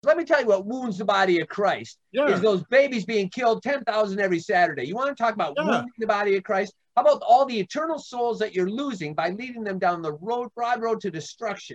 Let me tell you what wounds the body of Christ is those babies being killed, 10,000 every Saturday. You want to talk about wounding the body of Christ? How about all the eternal souls that you're losing by leading them down the broad road to destruction?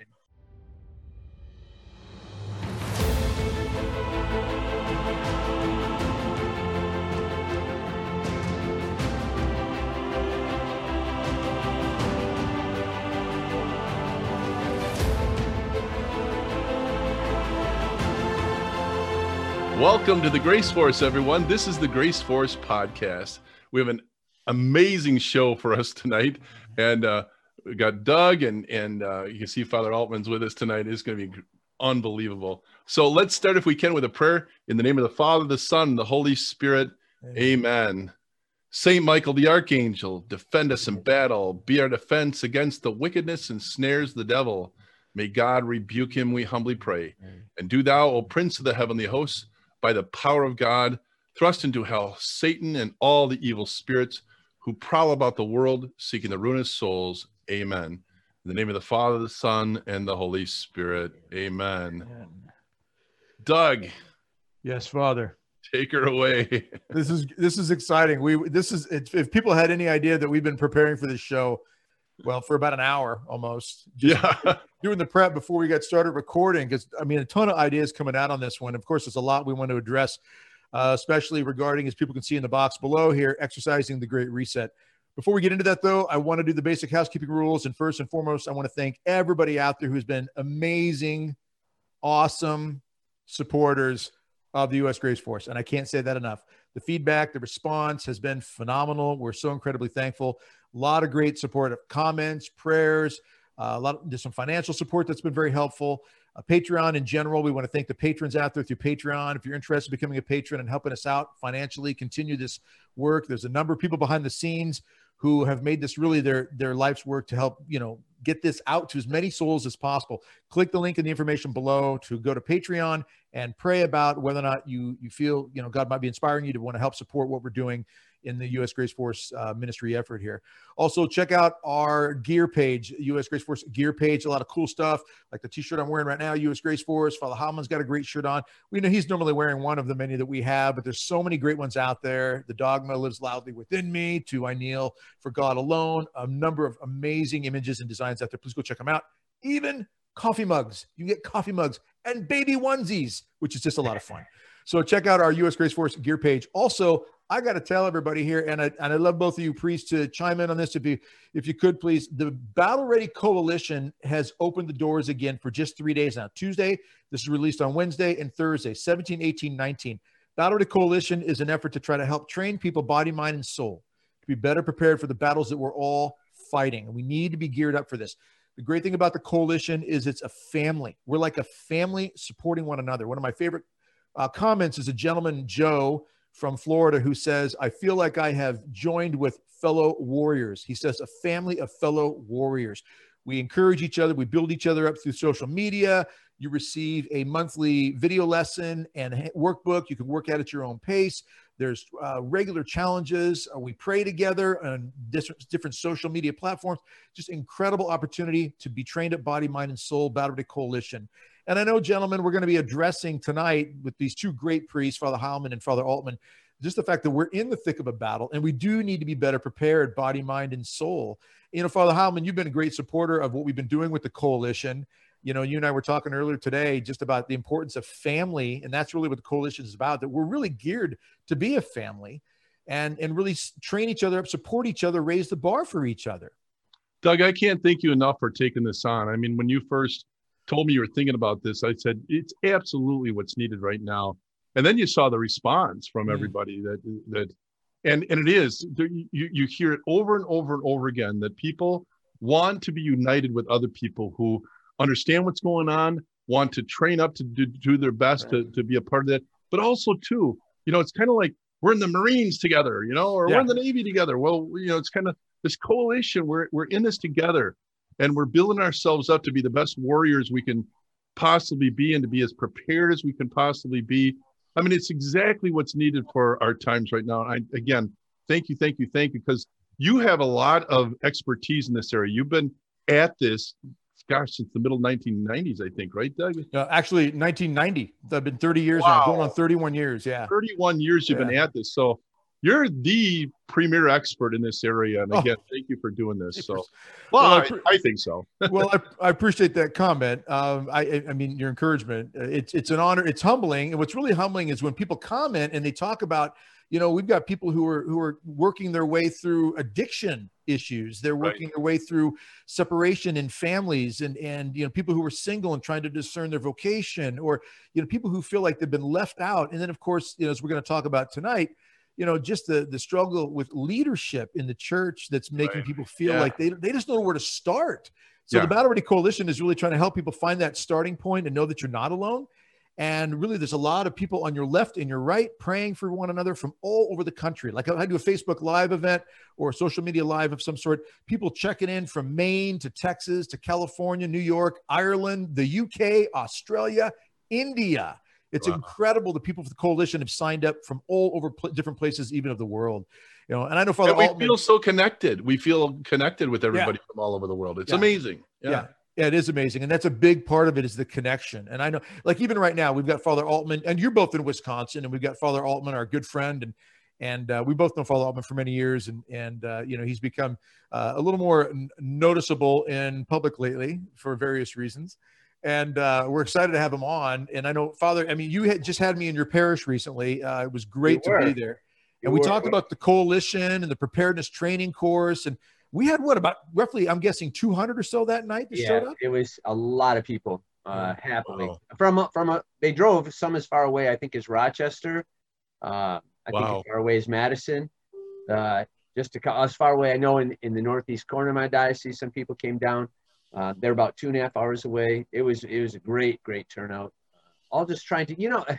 Welcome to the Grace Force, everyone. This is the Grace Force podcast. We have an amazing show for us tonight, and we got Doug, and you can see Father Altman's with us tonight. It's going to be unbelievable. So let's start, if we can, with a prayer in the name of the Father, the Son, and the Holy Spirit. Amen. Saint Michael the Archangel, defend us in battle, be our defense against the wickedness and snares of the devil. May God rebuke him, we humbly pray. And do thou, O Prince of the heavenly hosts, by the power of God, thrust into hell Satan and all the evil spirits who prowl about the world, seeking the ruinous souls. Amen. In the name of the Father, the Son, and the Holy Spirit. Amen. Doug. Yes, Father. Take her away. This is exciting. If people had any idea that we've been preparing for this show, well, for about an hour almost. Doing the prep before we got started recording, because a ton of ideas coming out on this one. Of course, there's a lot we want to address, especially regarding, as people can see in the box below here, exercising the Great Reset. Before we get into that, though, I want to do the basic housekeeping rules. And first and foremost, I want to thank everybody out there who's been amazing, awesome supporters of the U.S. Grace Force. And I can't say that enough. The feedback, the response has been phenomenal. We're so incredibly thankful. A lot of great support, of comments, prayers, there's some financial support that's been very helpful. Patreon in general, we want to thank the patrons out there through Patreon. If you're interested in becoming a patron and helping us out financially, continue this work. There's a number of people behind the scenes who have made this really their life's work to help, get this out to as many souls as possible. Click the link in the information below to go to Patreon and pray about whether or not you feel, God might be inspiring you to want to help support what we're doing in the U.S. Grace Force ministry effort here. Also, check out our gear page, U.S. Grace Force gear page. A lot of cool stuff, like the t-shirt I'm wearing right now, U.S. Grace Force. Father Hallman's got a great shirt on. We know he's normally wearing one of the many that we have, but there's so many great ones out there. The Dogma Lives Loudly Within Me, To I Kneel for God Alone. A number of amazing images and designs out there. Please go check them out. Even coffee mugs. You get coffee mugs and baby onesies, which is just a lot of fun. So check out our U.S. Grace Force gear page. Also, I got to tell everybody here, and I love both of you priests to chime in on this if you could, please. The Battle Ready Coalition has opened the doors again for just 3 days now. Tuesday, this is released on Wednesday, and Thursday, 17, 18, 19. Battle Ready Coalition is an effort to try to help train people, body, mind, and soul, to be better prepared for the battles that we're all fighting. And we need to be geared up for this. The great thing about the coalition is it's a family. We're like a family supporting one another. One of my favorite comments is a gentleman, Joe, from Florida, who says, I feel like I have joined with fellow warriors. He says, a family of fellow warriors. We encourage each other. We build each other up through social media. You receive a monthly video lesson and workbook. You can work out at your own pace. There's regular challenges. We pray together on different social media platforms. Just incredible opportunity to be trained at Body, Mind, and Soul, Battle Ready Coalition. And I know, gentlemen, we're going to be addressing tonight with these two great priests, Father Hallman and Father Altman, just the fact that we're in the thick of a battle and we do need to be better prepared, body, mind, and soul. Father Hallman, you've been a great supporter of what we've been doing with the coalition. You and I were talking earlier today just about the importance of family, and that's really what the coalition is about, that we're really geared to be a family and really train each other up, support each other, raise the bar for each other. Doug, I can't thank you enough for taking this on. When you first told me you were thinking about this, I said, it's absolutely what's needed right now. And then you saw the response from everybody and it is, you hear it over and over and over again, that people want to be united with other people who understand what's going on, want to train up to do their best to be a part of that. But also too, it's kind of like we're in the Marines together, or we're in the Navy together. Well, it's kind of this coalition, we're in this together. And we're building ourselves up to be the best warriors we can possibly be and to be as prepared as we can possibly be. It's exactly what's needed for our times right now. And again, thank you, because you have a lot of expertise in this area. You've been at this gosh, since the middle 1990s, I think, right, Doug? Actually, 1990. I've been 30 years now, going on 31 years. Yeah. 31 years you've been at this. So you're the premier expert in this area. And again, thank you for doing this. So, I think so. Well, I appreciate that comment. I mean, your encouragement. It's an honor. It's humbling. And what's really humbling is when people comment and they talk about, we've got people who are working their way through addiction issues. They're working their way through separation in families and people who are single and trying to discern their vocation, or, people who feel like they've been left out. And then, of course, as we're going to talk about tonight, just the struggle with leadership in the church that's making people feel like they just don't know where to start. So the Battle Ready Coalition is really trying to help people find that starting point and know that you're not alone. And really, there's a lot of people on your left and your right praying for one another from all over the country. Like I do a Facebook Live event or a social media live of some sort. People checking in from Maine to Texas to California, New York, Ireland, the UK, Australia, India. It's incredible. The people for the coalition have signed up from all over different places, even of the world. And I know Father Altman, we feel so connected. We feel connected with everybody from all over the world. It's amazing. Yeah, it is amazing. And that's a big part of it, is the connection. And I know, like, even right now, we've got Father Altman, and you're both in Wisconsin, and we've got Father Altman, our good friend. And we both know Father Altman for many years. And he's become a little more noticeable in public lately for various reasons. And we're excited to have him on. And I know, Father, I mean, you had just had me in your parish recently. It was great to be there. And we talked about the coalition and the preparedness training course. And we had about roughly, I'm guessing, 200 or so that night that showed up? It was a lot of people, happily. They drove some as far away, I think, as Rochester. I think as far away as Madison. Just as far away, I know in the northeast corner of my diocese, some people came down. They're about 2.5 hours away. It was a great turnout. All just trying to,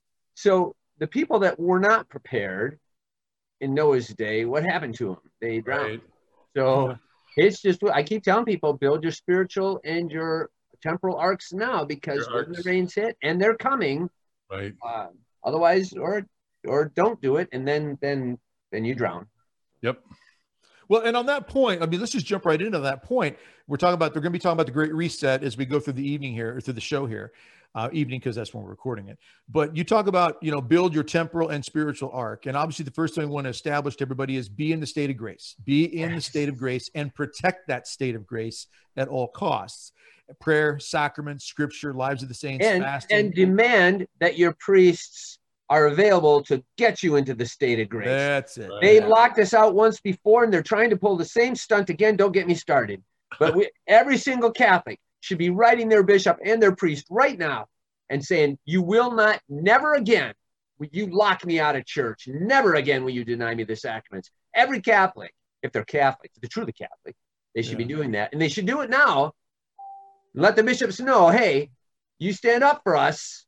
so the people that were not prepared in Noah's day, what happened to them? They drowned. Right. So it's just, I keep telling people, build your spiritual and your temporal arcs now, because when the rains hit, and they're coming, right? Otherwise, or don't do it, and then you drown. Yep. Well, and on that point, I mean, let's just jump right into that point. They're going to be talking about the Great Reset as we go through the evening here, or through the show here. Evening, because that's when we're recording it. But you talk about, build your temporal and spiritual arc. And obviously the first thing we want to establish to everybody is be in the state of grace. Be in the state of grace and protect that state of grace at all costs. Prayer, sacraments, scripture, lives of the saints, fasting. And demand that your priests are available to get you into the state of grace. That's it. They locked us out once before, and they're trying to pull the same stunt again. Don't get me started. But every single Catholic should be writing their bishop and their priest right now and saying, you will not, never again will you lock me out of church. Never again will you deny me the sacraments. Every Catholic, if they're Catholic, if they're truly Catholic, they should be doing that. And they should do it now. Let the bishops know, hey, you stand up for us.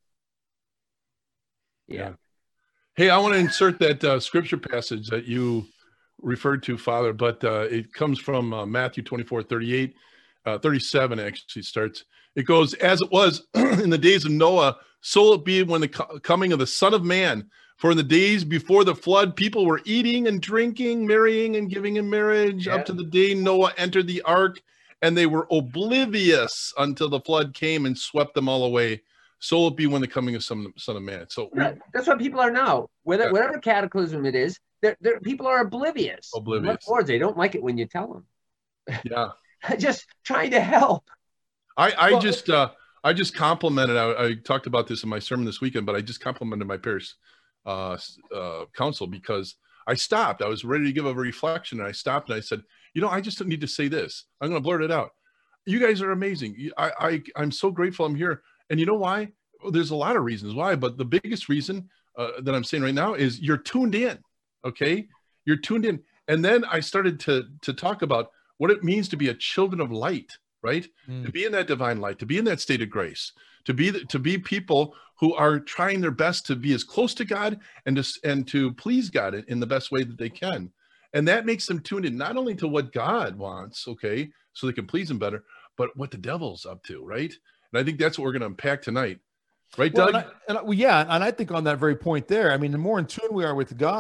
Yeah. Hey, I want to insert that scripture passage that you referred to, Father, but it comes from Matthew 24:38. 37 actually starts. It goes, as it was in the days of Noah, so will it be when the coming of the Son of Man. For in the days before the flood, people were eating and drinking, marrying and giving in marriage, up to the day Noah entered the ark, and they were oblivious until the flood came and swept them all away. So will it be when the coming of Son of Man. So that's what people are now. Whatever cataclysm it is, people are oblivious. Lords, they don't like it when you tell them. Yeah. Just trying to help. I just complimented. I talked about this in my sermon this weekend, but I just complimented my parish council, because I stopped. I was ready to give a reflection, and I stopped and I said, I just need to say this. I'm going to blurt it out. You guys are amazing. I'm so grateful I'm here. And you know why? Well, there's a lot of reasons why, but the biggest reason that I'm saying right now is you're tuned in. Okay, you're tuned in. And then I started to talk about what it means to be a children of light, right? To be in that divine light, to be in that state of grace, to be people who are trying their best to be as close to God and to please God in the best way that they can. And that makes them tuned in not only to what God wants, okay, so they can please him better, but what the devil's up to, right? And I think that's what we're going to unpack tonight. Right, Doug? And I think on that very point there, I mean, the more in tune we are with God,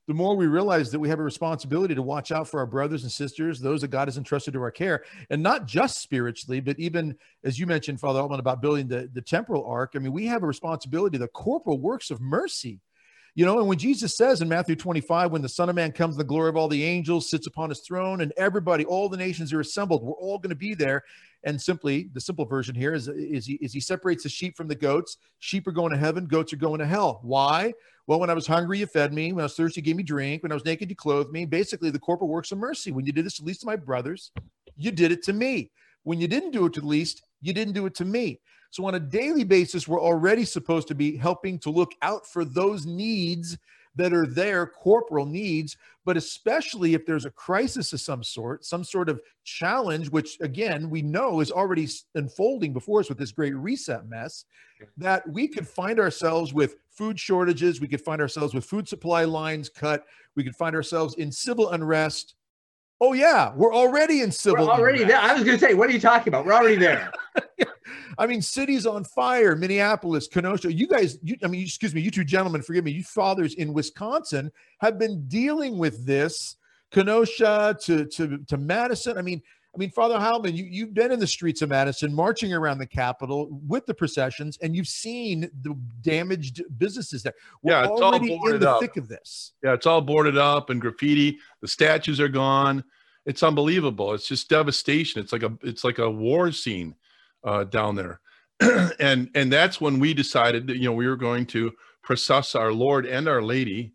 the more we realize that we have a responsibility to watch out for our brothers and sisters, those that God has entrusted to our care, and not just spiritually, but even, as you mentioned, Father Altman, about building the temporal ark. I mean, we have a responsibility, the corporal works of mercy. You know, and when Jesus says in Matthew 25, when the Son of Man comes in the glory of all the angels, sits upon his throne, and everybody, all the nations are assembled, we're all going to be there. And simply, the simple version here is he separates the sheep from the goats. Sheep are going to heaven, goats are going to hell. Why? Well, when I was hungry, you fed me. When I was thirsty, you gave me drink. When I was naked, you clothed me. Basically, the corporal works of mercy. When you did this to the least of my brothers, you did it to me. When you didn't do it to the least, you didn't do it to me. So on a daily basis, we're already supposed to be helping to look out for those needs that are there, corporal needs, but especially if there's a crisis of some sort of challenge, which again, we know is already unfolding before us with this great reset mess, that we could find ourselves with food shortages, we could find ourselves with food supply lines cut, we could find ourselves in civil unrest. Oh yeah, we're already in civil unrest. We're already there. I was going to say, what are you talking about? We're already there. I mean, cities on fire, Minneapolis, Kenosha. You guys, excuse me, you two gentlemen, forgive me, you fathers in Wisconsin have been dealing with this. Kenosha to Madison. I mean, Father Heilman, you've been in the streets of Madison, marching around the Capitol with the processions, and you've seen the damaged businesses there. We're it's already all boarded in the up. thick of this. Yeah, it's all boarded up and graffiti. The statues are gone. It's unbelievable. It's just devastation. It's like a war scene down there. and that's when we decided that, we were going to process our Lord and Our Lady.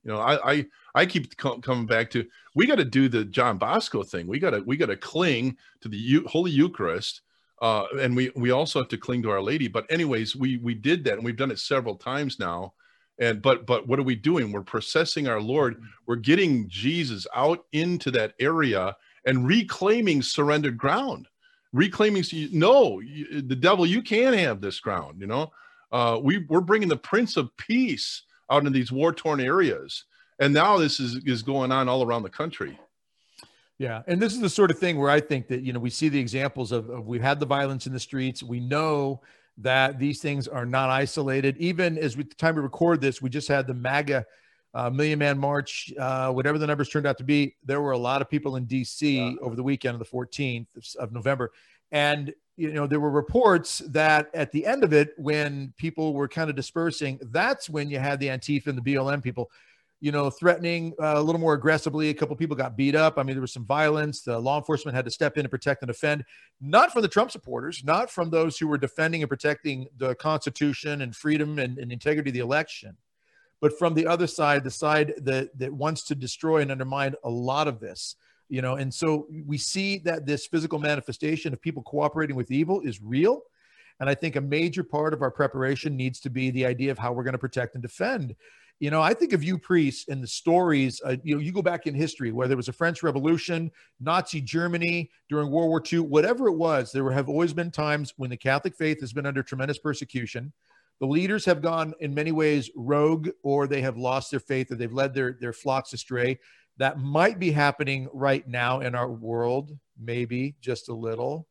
I keep coming back to, we got to do the John Bosco thing. We got to cling to the Holy Eucharist, and we also have to cling to Our Lady. But anyways, we did that, and we've done it several times now. And but what are we doing? We're processing our Lord. We're getting Jesus out into that area and reclaiming surrendered ground. Reclaiming, no, the devil, you can't have this ground. We're bringing the Prince of Peace out into these war-torn areas. And now this is going on all around the country. Yeah. And this is the sort of thing where I think that, we see the examples of we've had the violence in the streets. We know that these things are not isolated. Even as the time we record this, we just had the MAGA Million Man March, whatever the numbers turned out to be. There were a lot of people in DC over the weekend of the 14th of November. And, there were reports that at the end of it, when people were kind of dispersing, that's when you had the Antifa and the BLM people, threatening a little more aggressively. A couple of people got beat up. I mean, there was some violence. The law enforcement had to step in and protect and defend, not from the Trump supporters, not from those who were defending and protecting the Constitution and freedom and integrity of the election, but from the other side, the side that wants to destroy and undermine a lot of this, and so we see that this physical manifestation of people cooperating with evil is real. And I think a major part of our preparation needs to be the idea of how we're going to protect and defend. I think of you priests and the stories, you go back in history, whether it was a French Revolution, Nazi Germany, during World War II, whatever it was, there have always been times when the Catholic faith has been under tremendous persecution. The leaders have gone in many ways rogue, or they have lost their faith, or they've led their flocks astray. That might be happening right now in our world, maybe just a little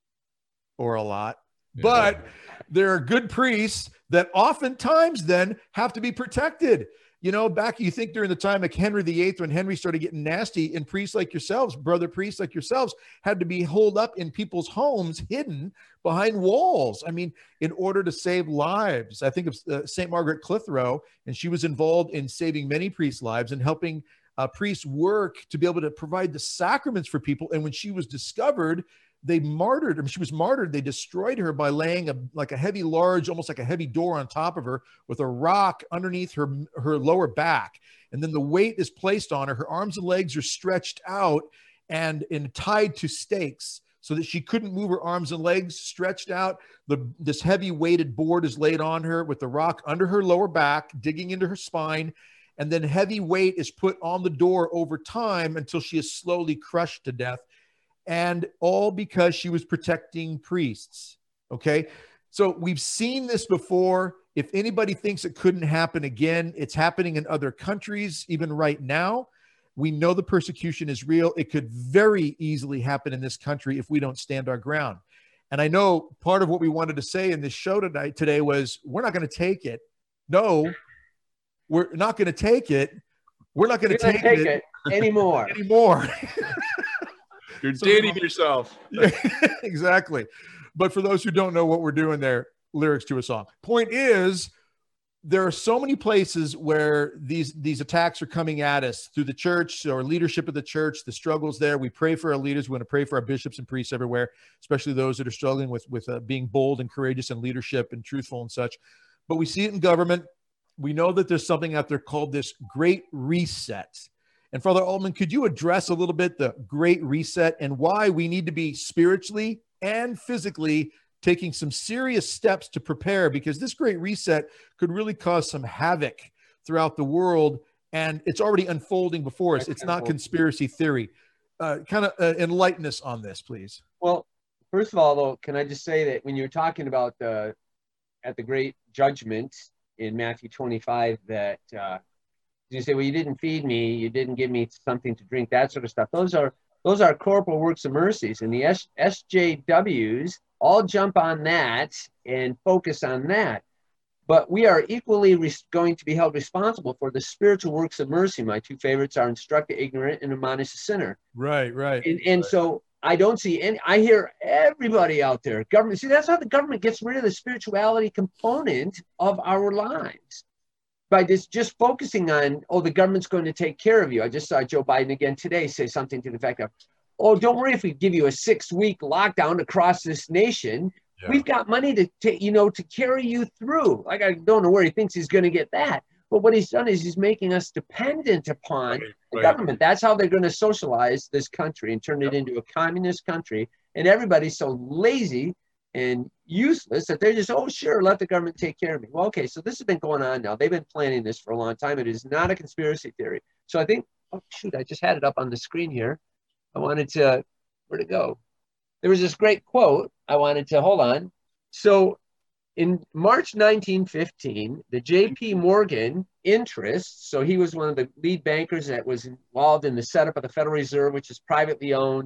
or a lot. Yeah. But there are good priests that oftentimes then have to be protected. Back, you think during the time of Henry VIII, when Henry started getting nasty, and priests like yourselves, brother priests like yourselves, had to be holed up in people's homes, hidden behind walls. I mean, in order to save lives. I think of St. Margaret Clitheroe, and she was involved in saving many priests' lives and helping priests work to be able to provide the sacraments for people. And when she was discovered, they martyred her. She was martyred. They destroyed her by laying a heavy, large, almost like a heavy door on top of her with a rock underneath her lower back. And then the weight is placed on her. Her arms and legs are stretched out and tied to stakes so that she couldn't move her arms and legs, stretched out. This heavy weighted board is laid on her with the rock under her lower back, digging into her spine. And then heavy weight is put on the door over time until she is slowly crushed to death. And all because she was protecting priests. Okay. So we've seen this before. If anybody thinks it couldn't happen again, it's happening in other countries, even right now. We know the persecution is real. It could very easily happen in this country if we don't stand our ground. And I know part of what we wanted to say in this show today was, we're not going to take it. No, we're not going to take it. We're not going to take it anymore. You're dating yourself. Yeah, exactly. But for those who don't know what we're doing there, lyrics to a song. Point is, there are so many places where these attacks are coming at us through the church or leadership of the church, the struggles there. We pray for our leaders. We want to pray for our bishops and priests everywhere, especially those that are struggling with being bold and courageous in leadership and truthful and such. But we see it in government. We know that there's something out there called this Great Reset. And Father Altman, could you address a little bit the Great Reset and why we need to be spiritually and physically taking some serious steps to prepare, because this Great Reset could really cause some havoc throughout the world, and it's already unfolding before us. It's not conspiracy theory. Kind of enlighten us on this, please. Well, first of all, though, can I just say that when you're talking about at the Great Judgment in Matthew 25, that you say, well, you didn't feed me, you didn't give me something to drink, that sort of stuff. Those are corporal works of mercies, and the SJWs all jump on that and focus on that. But we are equally going to be held responsible for the spiritual works of mercy. My two favorites are instruct the ignorant and admonish the sinner. Right. And so I don't see any, I hear everybody out there, government, see, that's how the government gets rid of the spirituality component of our lives. By just focusing on, oh, the government's going to take care of you. I just saw Joe Biden again today say something to the effect of, oh, don't worry if we give you a 6-week lockdown across this nation. Yeah. We've got money to carry you through. Like, I don't know where he thinks he's going to get that. But what he's done is he's making us dependent upon the government. That's how they're going to socialize this country and turn it into a communist country. And everybody's so lazy and useless that they're just, oh, sure, let the government take care of me. Well, okay, so this has been going on now. They've been planning this for a long time. It is not a conspiracy theory. So I think, oh, shoot, I just had it up on the screen here. I wanted to, where'd it go? There was this great quote I wanted to, hold on. So in March 1915, the J.P. Morgan interests, so he was one of the lead bankers that was involved in the setup of the Federal Reserve, which is privately owned,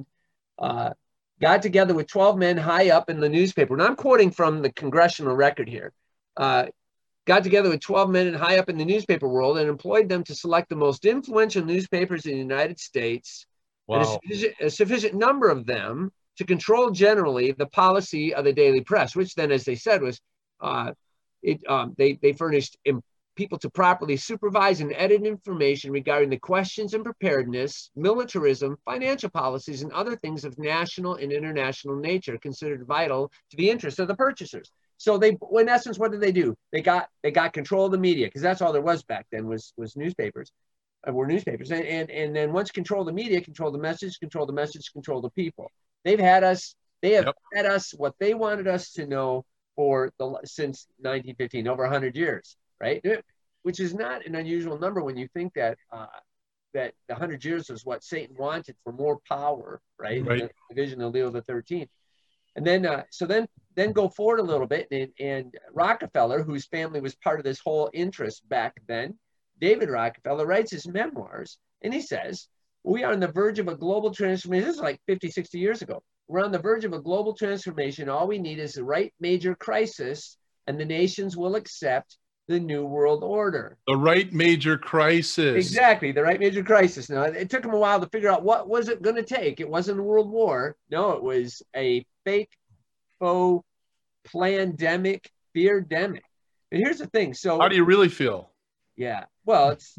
got together with 12 men high up in the newspaper. And I'm quoting from the congressional record here. Got together with 12 men high up in the newspaper world and employed them to select the most influential newspapers in the United States. Wow. And a sufficient number of them to control generally the policy of the daily press, which then, as they said, was they furnished people to properly supervise and edit information regarding the questions and preparedness, militarism, financial policies, and other things of national and international nature considered vital to the interests of the purchasers. So they, in essence, what did they do? They got control of the media, because that's all there was back then was newspapers. Were newspapers, and then once control the media, control the message, control the people. They have fed us what they wanted us to know since 1915, over 100 years, right? Which is not an unusual number when you think that that the 100 years was what Satan wanted for more power, right? The vision of Leo XIII. And then, then go forward a little bit, and Rockefeller, whose family was part of this whole interest back then, David Rockefeller writes his memoirs, and he says, we are on the verge of a global transformation. This is like 50, 60 years ago. We're on the verge of a global transformation. All we need is the right major crisis, and the nations will accept the new world order. The right major crisis. Exactly, the right major crisis. Now, it took them a while to figure out what was it going to take. It wasn't a world war. No, it was a fake, faux, plandemic, fear-demic. And here's the thing. So how do you really feel? Yeah, well, it's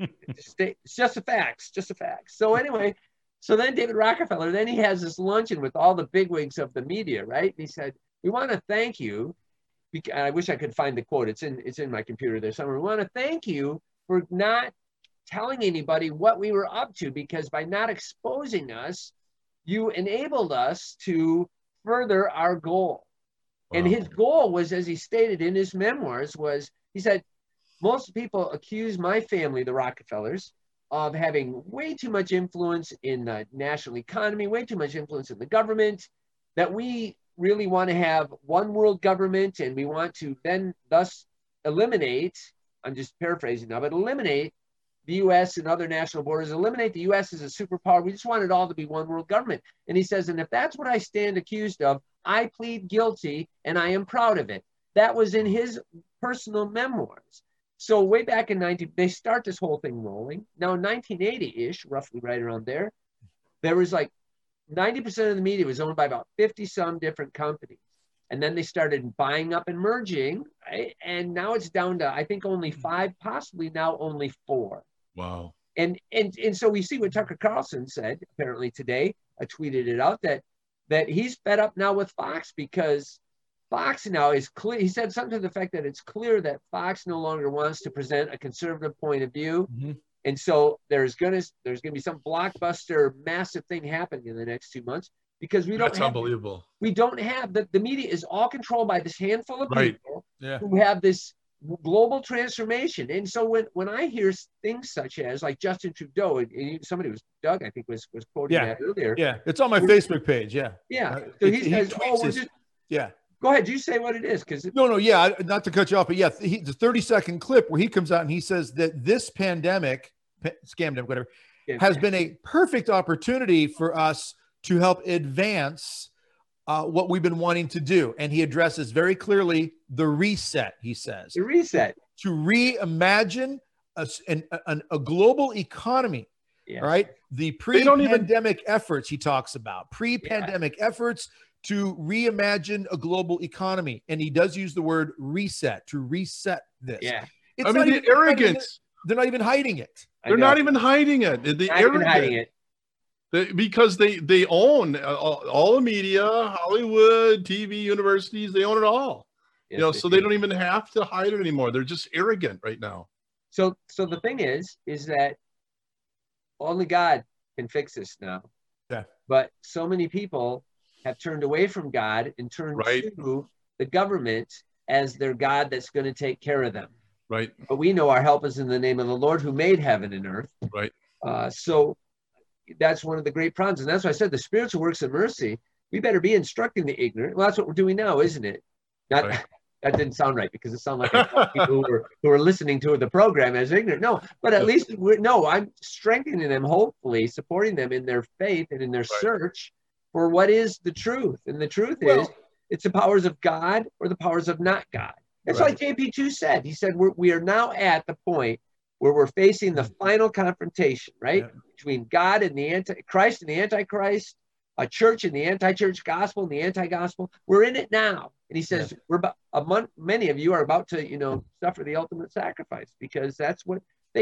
just a fact, So anyway, so then David Rockefeller, then he has this luncheon with all the bigwigs of the media, right? And he said, we want to thank you. I wish I could find the quote. It's in my computer there somewhere. We want to thank you for not telling anybody what we were up to, because by not exposing us, you enabled us to further our goal. Wow. And his goal was, as he stated in his memoirs, was, he said, most people accuse my family, the Rockefellers, of having way too much influence in the national economy, way too much influence in the government, that we really want to have one world government, and we want to then thus eliminate, I'm just paraphrasing now, but eliminate the U.S. and other national borders, eliminate the U.S. as a superpower. We just want it all to be one world government. And he says, and if that's what I stand accused of, I plead guilty, and I am proud of it. That was in his personal memoirs. So way back in they start this whole thing rolling. Now in 1980-ish, roughly right around there was like 90% of the media was owned by about 50 some different companies. And then they started buying up and merging, right? And now it's down to, I think, only 5, possibly now only 4. Wow. And so we see what Tucker Carlson said apparently today. I tweeted it out that he's fed up now with Fox, because Fox now is clear. He said something to the fact that it's clear that Fox no longer wants to present a conservative point of view. Mm-hmm. And so there's gonna be some blockbuster massive thing happening in the next 2 months, because That's unbelievable. We don't have the media is all controlled by this handful of people yeah. who have this global transformation. And so when I hear things such as like Justin Trudeau, and somebody was Doug, I think was quoting that earlier. Yeah, it's on my Facebook page. Yeah. Yeah. So he says, yeah. Go ahead. You say what it is, because yeah, not to cut you off, but yeah, the 30-second clip where he comes out and he says that this pandemic, scamdemic, whatever, has been a perfect opportunity for us to help advance what we've been wanting to do. And he addresses very clearly the reset, he says. The reset. To reimagine a global economy, right? The pre-pandemic efforts he talks about, pre-pandemic efforts to reimagine a global economy. And he does use the word reset, to reset this. Yeah. It's the arrogance. They're not even hiding it. They're not even hiding it. The arrogance. Because they own all the media, Hollywood, TV, universities, they own it all. Yes, so they don't even have to hide it anymore. They're just arrogant right now. So the thing is that only God can fix this now. Yeah. But so many people have turned away from God and turned to the government as their God that's going to take care of them. Right. But we know our help is in the name of the Lord who made heaven and earth. Right. So that's one of the great problems. And that's why I said the spiritual works of mercy, we better be instructing the ignorant. Well, that's what we're doing now, isn't it? That didn't sound right, because it sounded like people who are listening to the program as ignorant. No, but at least I'm strengthening them, hopefully supporting them in their faith and in their search for what is the truth. And the truth is, it's the powers of God or the powers of not God. It's like JP2 said. He said, we are now at the point where we're facing the final confrontation, right? Yeah. Between God and the Christ and the Antichrist, a church and the anti-church, gospel and the anti-gospel. We're in it now. And he says, many of you are about to, suffer the ultimate sacrifice, because that's what.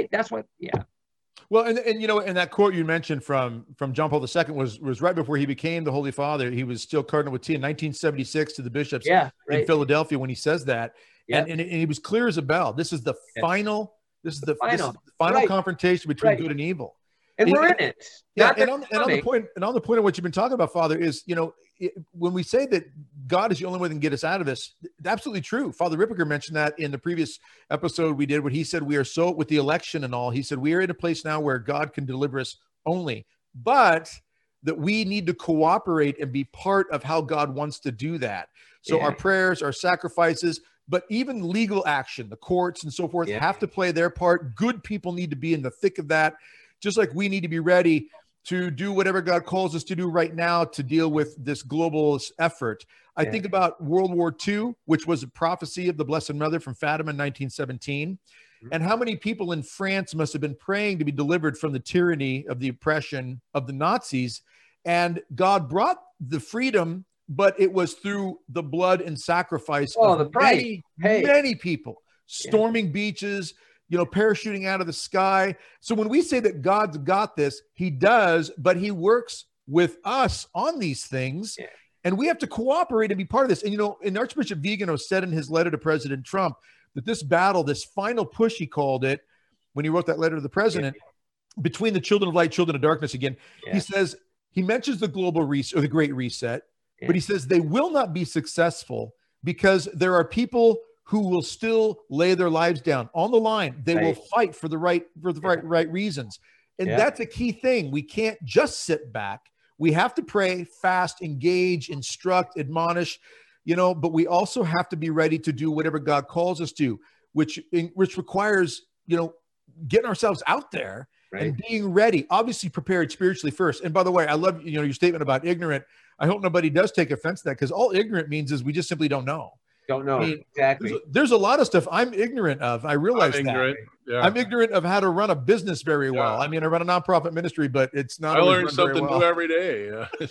Well, and that quote you mentioned from John Paul II was right before he became the Holy Father. He was still Cardinal with T in 1976 to the bishops in Philadelphia when he says that. Yep. And he was clear as a bell. This is the final. This is the final confrontation between good and evil. And we're in it. Yeah. And on the point of what you've been talking about, Father, is, when we say that God is the only way that can get us out of this, absolutely true. Father Ripperger mentioned that in the previous episode we did, when he said we are so, with the election and all, he said we are in a place now where God can deliver us only, but that we need to cooperate and be part of how God wants to do that. So our prayers, our sacrifices, but even legal action, the courts and so forth have to play their part. Good people need to be in the thick of that, just like we need to be ready to do whatever God calls us to do right now to deal with this globalist effort. I think about World War II, which was a prophecy of the Blessed Mother from Fatima in 1917. And how many people in France must have been praying to be delivered from the tyranny of the oppression of the Nazis. And God brought the freedom, but it was through the blood and sacrifice of many people, storming beaches, parachuting out of the sky. So when we say that God's got this, he does, but he works with us on these things. Yeah. And we have to cooperate and be part of this. And, and Archbishop Vigano said in his letter to President Trump that this battle, this final push, he called it, when he wrote that letter to the president, between the children of light, children of darkness again, he says, he mentions the global reset or the Great Reset, but he says they will not be successful because there are people who will still lay their lives down on the line. They will fight for the right reasons. And that's a key thing. We can't just sit back. We have to pray, fast, engage, instruct, admonish, but we also have to be ready to do whatever God calls us to, which requires, getting ourselves out there and being ready, obviously prepared spiritually first. And by the way, I love, your statement about ignorant. I hope nobody does take offense to that, because all ignorant means is we just simply don't know. Don't know. Exactly. There's a lot of stuff I'm ignorant of. I realize that. Yeah. I'm ignorant of how to run a business very well. I mean, I run a nonprofit ministry, but it's not. I learn something new every day.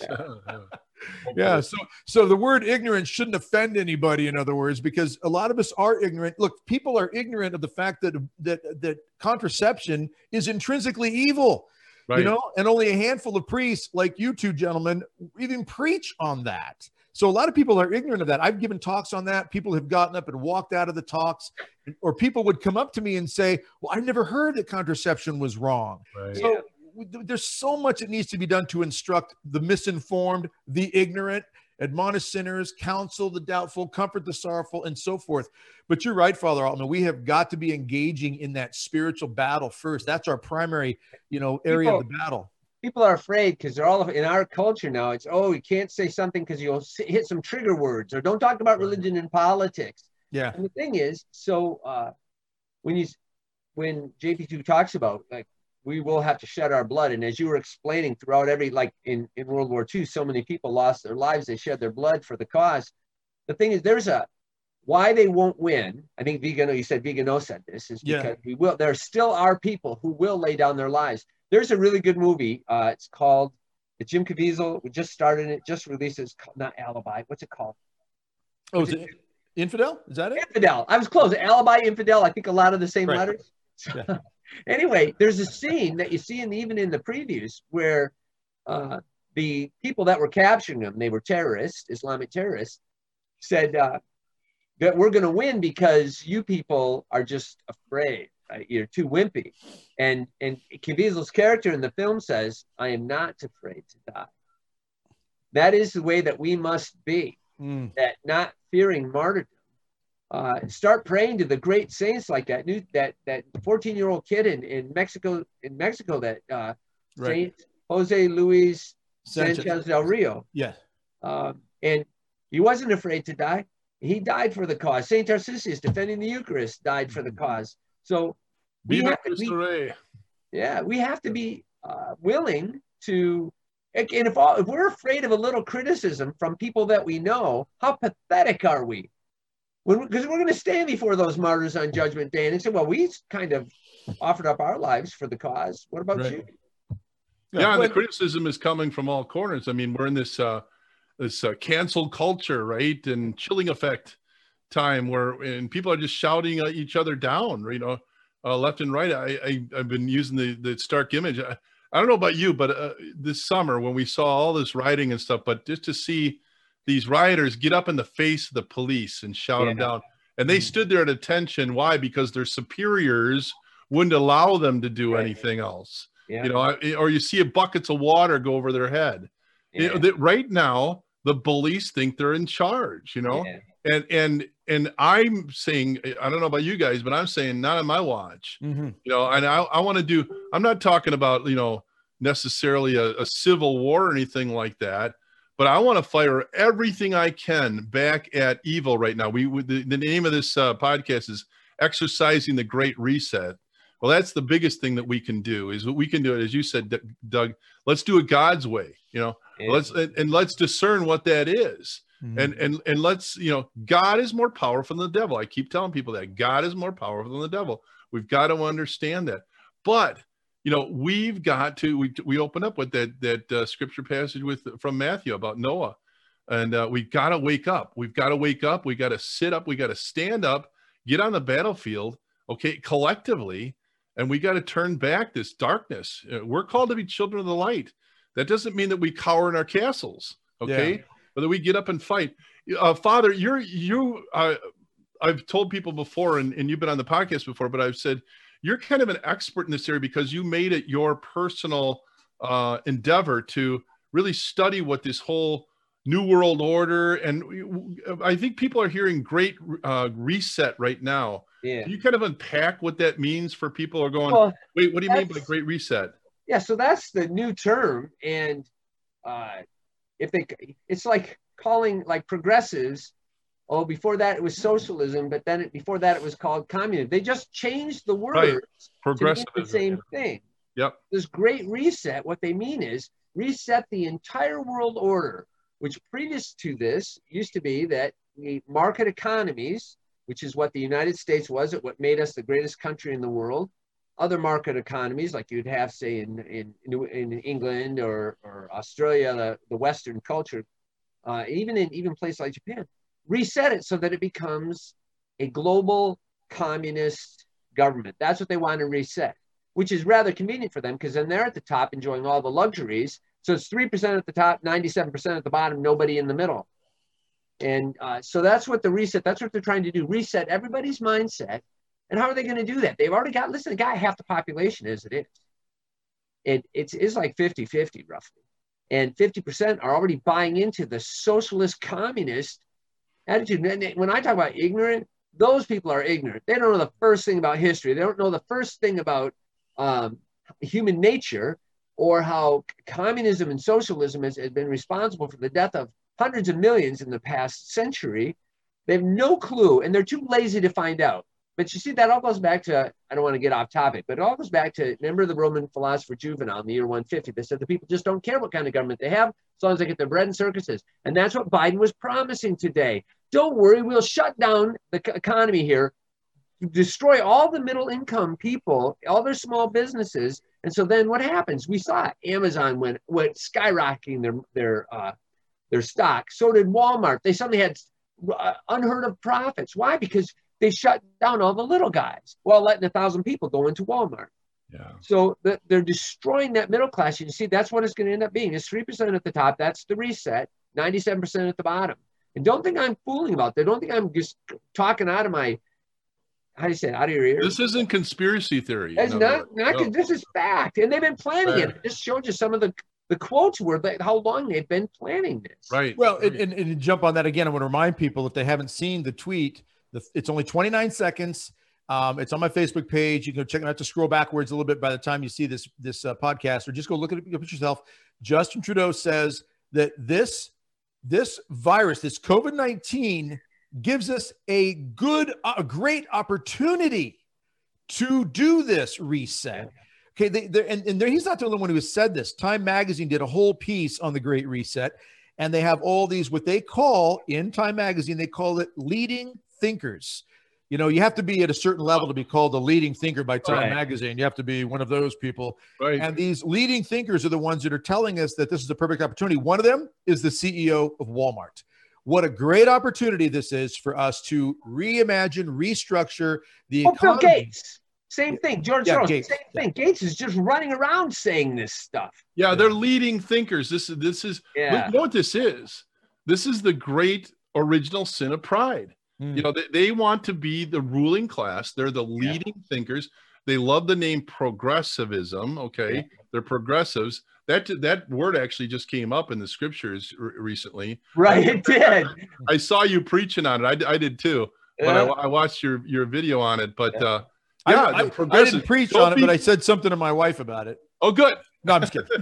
Yeah. So the word ignorant shouldn't offend anybody, in other words, because a lot of us are ignorant. Look, people are ignorant of the fact that contraception is intrinsically evil. Right. You know, and only a handful of priests like you two gentlemen even preach on that. So a lot of people are ignorant of that. I've given talks on that. People have gotten up and walked out of the talks, or people would come up to me and say, well, I never heard that contraception was wrong. Right. So there's so much that needs to be done to instruct the misinformed, the ignorant, admonish sinners, counsel the doubtful, comfort the sorrowful, and so forth. But you're right, Father Altman. We have got to be engaging in that spiritual battle first. That's our primary, area of the battle. People are afraid because they're all in our culture now. It's, you can't say something because you'll hit some trigger words, or don't talk about religion and politics. Yeah. And the thing is, so when JP2 talks about, like, we will have to shed our blood. And as you were explaining throughout in World War II, so many people lost their lives. They shed their blood for the cause. The thing is, there's why they won't win. I think you said Vigano said this, is because there still are people who will lay down their lives. There's a really good movie. It's called Jim Caviezel. We just started it, just released it. It's called, not Alibi. What's it called? Is it Infidel? Is that it? Infidel. I was close. Alibi, Infidel. I think a lot of the same letters. Yeah. Anyway, there's a scene that you see even in the previews where the people that were capturing them, they were terrorists, Islamic terrorists, said that we're going to win because you people are just afraid. Right? You're too wimpy. And Caviezel's character in the film says, I am not afraid to die. That is the way that we must be, that not fearing martyrdom. Start praying to the great saints like that. That 14-year-old kid in Mexico that Saint Jose Luis Sanchez del Rio. Yeah. And he wasn't afraid to die. He died for the cause. Saint Tarcisius, defending the Eucharist, died for the cause. So we have to be willing to. And if we're afraid of a little criticism from people that we know, how pathetic are we? Because we're going to stand before those martyrs on Judgment Day and say, well, we kind of offered up our lives for the cause. What about you? Yeah, and the criticism is coming from all corners. I mean, we're in this canceled culture, right? And chilling effect time and people are just shouting at each other down, left and right. I've been using the stark image. I don't know about you, but this summer when we saw all this rioting and stuff, but just to see these rioters get up in the face of the police and shout them down. And they stood there at attention. Why? Because their superiors wouldn't allow them to do anything else. Yeah. Or you see buckets of water go over their head. Yeah. Right now, the bullies think they're in charge, Yeah. And I'm saying, I don't know about you guys, but I'm saying not on my watch. Mm-hmm. And I want to do, I'm not talking about, necessarily a civil war or anything like that. But I want to fire everything I can back at evil right now. The name of this podcast is Exercising the Great Reset. Well, that's the biggest thing that we can do is what we can do it, as you said, Doug, let's do it God's way, let's discern what that is. Mm-hmm. And let's, God is more powerful than the devil. I keep telling people that God is more powerful than the devil. We've got to understand that. But we've got to, we open up with that scripture passage from Matthew about Noah. And we've got to wake up. We've got to wake up. We got to sit up. We got to stand up, get on the battlefield, collectively. And we got to turn back this darkness. We're called to be children of the light. That doesn't mean that we cower in our castles, but that we get up and fight. Father, I've told people before, and you've been on the podcast before, but I've said, you're kind of an expert in this area because you made it your personal endeavor to really study what this whole New World Order, and I think people are hearing great reset right now. Yeah. Can you kind of unpack what that means for people who are going, wait, what do you mean by great reset? Yeah, so that's the new term. And it's like calling like progressives, before that it was socialism, but then before that it was called communism. They just changed the words to mean the same thing. Yep. This great reset, what they mean is reset the entire world order, which previous to this used to be that market economies, which is what the United States was, what made us the greatest country in the world. Other market economies, like you'd have, say, in England or Australia, the Western culture, even places like Japan, reset it so that it becomes a global communist government. That's what they want to reset, which is rather convenient for them because then they're at the top enjoying all the luxuries. So it's 3% at the top, 97% at the bottom, nobody in the middle. And so that's what that's what they're trying to do, reset everybody's mindset. And how are they going to do that? They've already got, listen, they got half the population as it is. It's like 50-50 roughly. And 50% are already buying into the socialist communist attitude. And when I talk about ignorant, those people are ignorant. They don't know the first thing about history. They don't know the first thing about human nature or how communism and socialism has been responsible for the death of hundreds of millions in the past century. They have no clue, and they're too lazy to find out. But you see, that all goes back to, I don't want to get off topic, but it all goes back to, remember the Roman philosopher Juvenal in the year 150? They said the people just don't care what kind of government they have as long as they get their bread and circuses. And that's what Biden was promising today. Don't worry, we'll shut down the economy here, destroy all the middle income people, all their small businesses. And so then what happens? We saw it. Amazon went skyrocketing their stock. So did Walmart. They suddenly had unheard of profits. Why? Because they shut down all the little guys while letting 1,000 people go into Walmart. Yeah. So they're destroying that middle class. You see, that's what it's going to end up being. It's 3% at the top. That's the reset. 97% at the bottom. And don't think I'm fooling about that. Don't think I'm just talking out of my, how do you say it, out of your ear. This isn't conspiracy theory. It's not. This is fact. And they've been planning it. I just showed you some of the quotes were how long they've been planning this. Right. Well, and to jump on that again, I want to remind people if they haven't seen the tweet, it's only 29 seconds. It's on my Facebook page. You can check it out. To scroll backwards a little bit by the time you see this podcast, or just go look at it yourself. Justin Trudeau says that this virus, this COVID-19, gives us a great opportunity to do this reset. Okay, he's not the only one who has said this. Time Magazine did a whole piece on the Great Reset, and they have all these, what they call, in Time Magazine, they call it leading thinkers. You know, you have to be at a certain level to be called a leading thinker by Time Magazine. You have to be one of those people. Right. And these leading thinkers are the ones that are telling us that this is a perfect opportunity. One of them is the CEO of Walmart. What a great opportunity this is for us to reimagine, restructure the economy. Bill Gates. Same thing. George Soros, Gates. same thing. Gates is just running around saying this stuff. Yeah, they're leading thinkers. This is you know what this is? This is the great original sin of pride. You know, they want to be the ruling class. They're the leading thinkers. They love the name progressivism. Okay. They're progressives. That word actually just came up in the scriptures recently. Right. It did. I saw you preaching on it. I did too. But I watched your video on it. But I didn't preach on it, but I said something to my wife about it. Oh, good. No, I'm just kidding.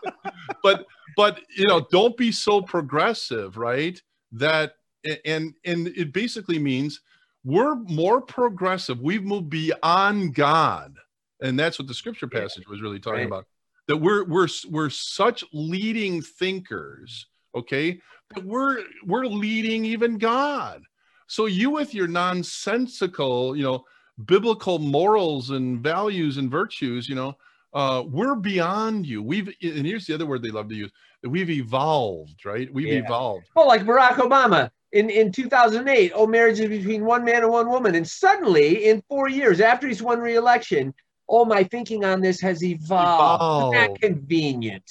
but you know, don't be so progressive, right? That and it basically means we're more progressive. We've moved beyond God, and that's what the scripture passage was really talking about. That we're such leading thinkers, okay? That we're leading even God. So you, with your nonsensical, you know, biblical morals and values and virtues, you know, we're beyond you. And here's the other word they love to use, that we've evolved, right? We've evolved. Oh, like Barack Obama in 2008, marriage is between one man and one woman. And suddenly, in 4 years after he's won re-election, my thinking on this has evolved. Isn't that convenient?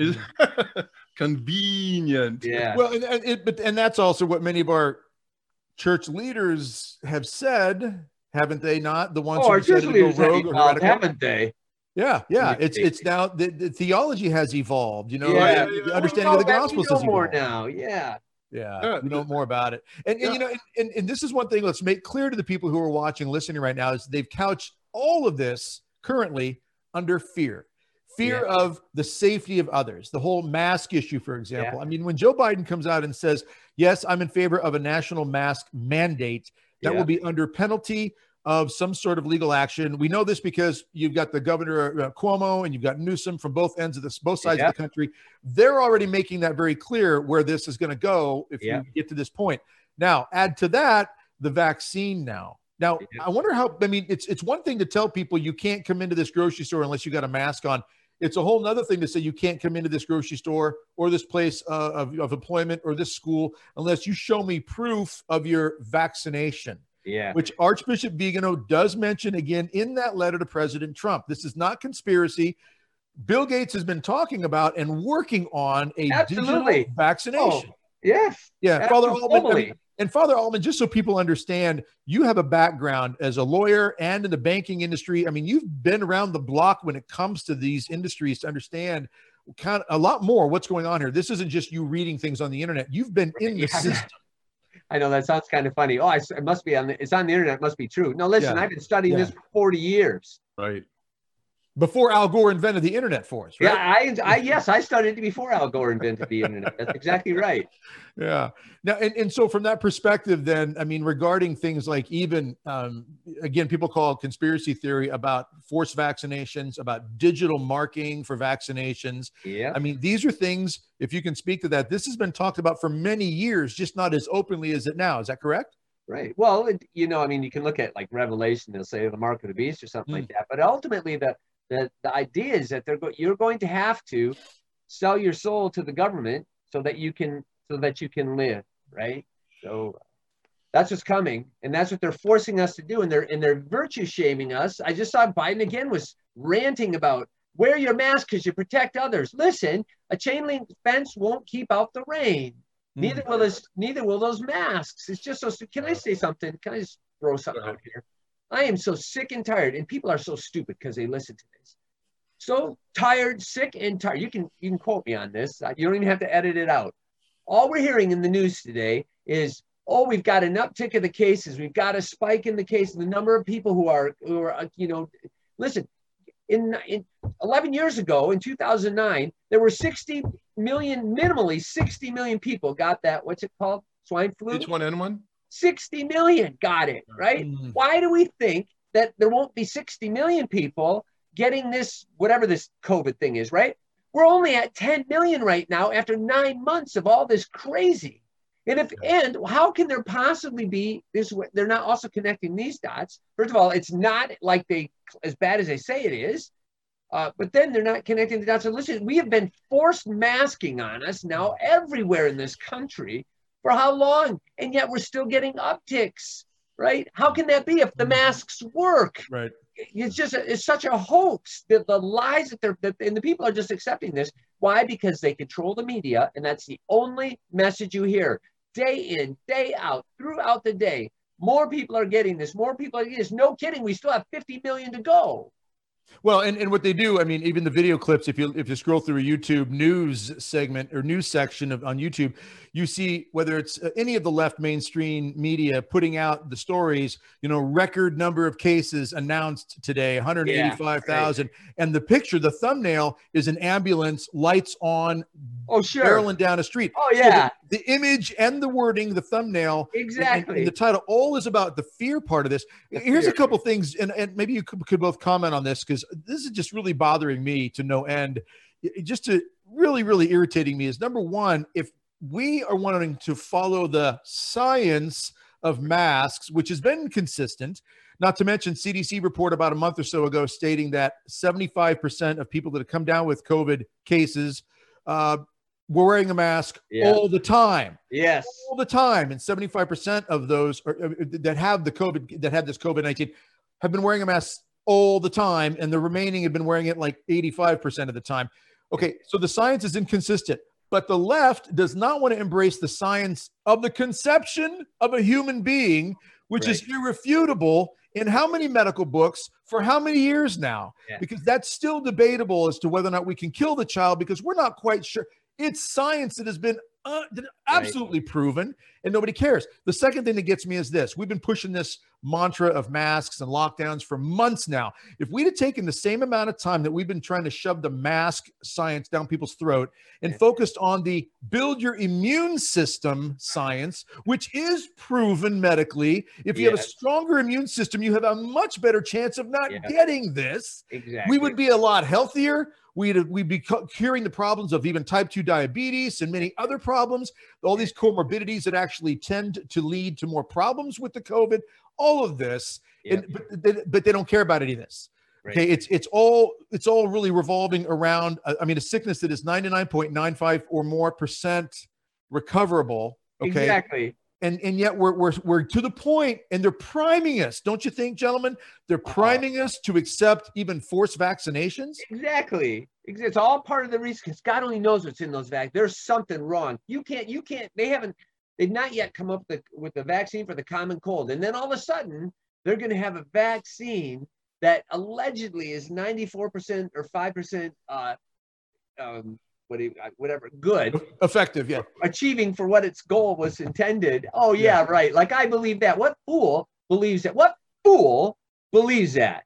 Convenient. Yeah. Well, and that's also what many of our church leaders have said, haven't they? Not the ones who decided to go rogue or heretical, haven't they? Yeah. It's now the theology has evolved. You know, the understanding of the Gospels has more evolved now. Yeah. You know more about it, and you know, and this is one thing. Let's make clear to the people who are watching, listening right now, is they've couched all of this currently under fear of the safety of others. The whole mask issue, for example. I mean, when Joe Biden comes out and says, "Yes, I'm in favor of a national mask mandate," that will be under penalty of some sort of legal action. We know this because you've got the governor Cuomo and you've got Newsom from both sides of the country. They're already making that very clear where this is going to go if you get to this point. Now, add to that the vaccine now. Now, I wonder how, I mean, it's one thing to tell people you can't come into this grocery store unless you got a mask on. It's a whole nother thing to say you can't come into this grocery store or this place of employment or this school unless you show me proof of your vaccination. Yeah. Which Archbishop Vigano does mention again in that letter to President Trump. This is not conspiracy. Bill Gates has been talking about and working on a digital vaccination. Oh, yes. Yeah. Father Altman, and Father Altman, just so people understand, you have a background as a lawyer and in the banking industry. I mean, you've been around the block when it comes to these industries to understand kind of a lot more what's going on here. This isn't just you reading things on the internet. You've been in the system. I know that sounds kind of funny. Oh, it must be it's on the internet. It must be true. No, listen, I've been studying this for 40 years. Right. Before Al Gore invented the internet for us, right? Yeah, yes, I studied it before Al Gore invented the internet. That's exactly right. Yeah. Now, and so from that perspective, then, I mean, regarding things like even, again, people call it conspiracy theory about forced vaccinations, about digital marking for vaccinations. Yeah. I mean, these are things, if you can speak to that, this has been talked about for many years, just not as openly as it now. Is that correct? Right. Well, I mean, you can look at like Revelation, they'll say the mark of the beast or something like that. But ultimately, the idea is that you're going to have to sell your soul to the government so that you can live, right? So that's what's coming, and that's what they're forcing us to do, and they're virtue shaming us. I just saw Biden again was ranting about wear your mask because you protect others. Listen, a chain link fence won't keep out the rain. Neither will those masks. It's just so. Can I say something? Can I just throw something out here? I am so sick and tired, and people are so stupid because they listen to this. So tired, sick and tired. You can quote me on this. You don't even have to edit it out. All we're hearing in the news today is, oh, we've got an uptick of the cases. We've got a spike in the cases. The number of people who are listen, in 11 years ago, in 2009, there were 60 million, minimally 60 million people got that, what's it called? Swine flu? H1N1? 60 million got it, right? Why do we think that there won't be 60 million people getting this, whatever this COVID thing is, right? We're only at 10 million right now after 9 months of all this crazy. And how can there possibly be this? They're not also connecting these dots. First of all, it's not like as bad as they say it is. But then they're not connecting the dots. So listen, we have been forced masking on us now everywhere in this country. For how long? And yet we're still getting upticks, right? How can that be if the masks work? Right. It's such a hoax that the lies that and the people are just accepting this. Why? Because they control the media, and that's the only message you hear day in, day out, throughout the day. More people are getting this. More people are getting this. No kidding. We still have 50 million to go. Well, and what they do, I mean, even the video clips, if you scroll through a YouTube news segment or news section on YouTube, you see whether it's any of the left mainstream media putting out the stories, record number of cases announced today, 185,000. And the picture, the thumbnail is an ambulance, lights on, barreling down a street. Oh, yeah. So the image and the wording, the thumbnail, exactly, and the title, all is about the fear part of this. Here's a couple things, and maybe you could both comment on this, because this is just really bothering me to no end. Just to really, really irritating me is, number one, if we are wanting to follow the science of masks, which has been consistent, not to mention CDC report about a month or so ago stating that 75% of people that have come down with COVID cases were wearing a mask all the time. Yes. All the time. And 75% of those that have this COVID-19 have been wearing a mask all the time. And the remaining have been wearing it like 85% of the time. Okay. So the science is inconsistent, but the left does not want to embrace the science of the conception of a human being, which is irrefutable in how many medical books for how many years now, because that's still debatable as to whether or not we can kill the child, because we're not quite sure. It's science that has been absolutely proven, and nobody cares. The second thing that gets me is this. We've been pushing this mantra of masks and lockdowns for months now. If we'd have taken the same amount of time that we've been trying to shove the mask science down people's throat and focused on the build your immune system science, which is proven medically, if you have a stronger immune system, you have a much better chance of not getting this. Exactly. We would be a lot healthier. We'd be curing the problems of even type 2 diabetes and many other problems, all these comorbidities that actually tend to lead to more problems with the COVID, all of this, but they don't care about any of this. Right. Okay, it's all really revolving around, a sickness that is 99.95 or more % recoverable. Okay, exactly. And yet we're to the point, and they're priming us, don't you think, gentlemen? They're priming us to accept even forced vaccinations. Exactly. It's all part of the reason, because God only knows what's in those vaccines. There's something wrong. You can't. They've not yet come up with the vaccine for the common cold, and then all of a sudden they're going to have a vaccine that allegedly is 94% or 5%. Whatever, good, effective, achieving for what its goal was intended. Oh yeah, right. Like, I believe that. What fool believes that? What fool believes that?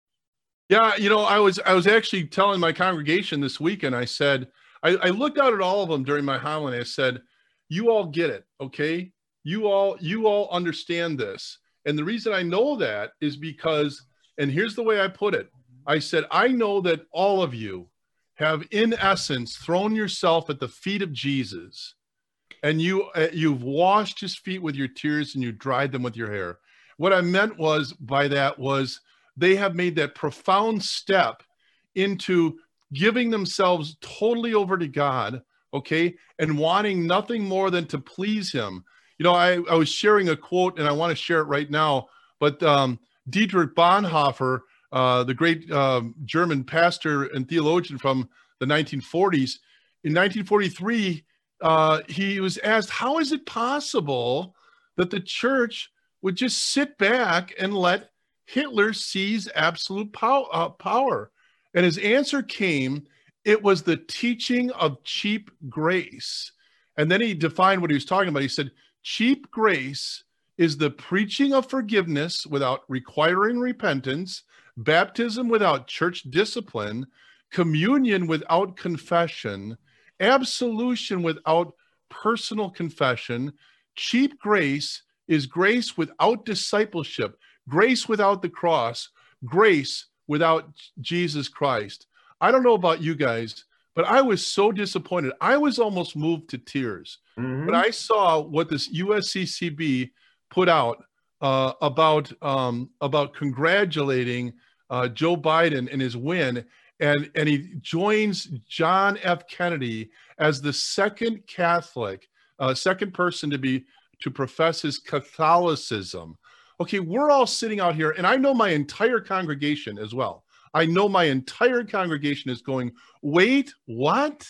Yeah, I was actually telling my congregation this weekend. I said, I looked out at all of them during my homily. I said, you all get it, okay? You all understand this, and the reason I know that is because, and here's the way I put it. I said, I know that all of you have in essence thrown yourself at the feet of Jesus, and you've washed his feet with your tears and you dried them with your hair. What I meant by that was they have made that profound step into giving themselves totally over to God, okay, and wanting nothing more than to please him. I was sharing a quote, and I want to share it right now, but Dietrich Bonhoeffer, the great German pastor and theologian from the 1940s. In 1943, he was asked, how is it possible that the church would just sit back and let Hitler seize absolute power? And his answer came, it was the teaching of cheap grace. And then he defined what he was talking about. He said, cheap grace is the preaching of forgiveness without requiring repentance, baptism without church discipline, communion without confession, absolution without personal confession. Cheap grace is grace without discipleship, grace without the cross, grace without Jesus Christ. I don't know about you guys, but I was so disappointed. I was almost moved to tears when I saw what this USCCB put out about congratulating Joe Biden and his win, and he joins John F. Kennedy as the second Catholic, second person to profess his Catholicism. Okay, we're all sitting out here, and I know my entire congregation as well. I know my entire congregation is going, wait, what?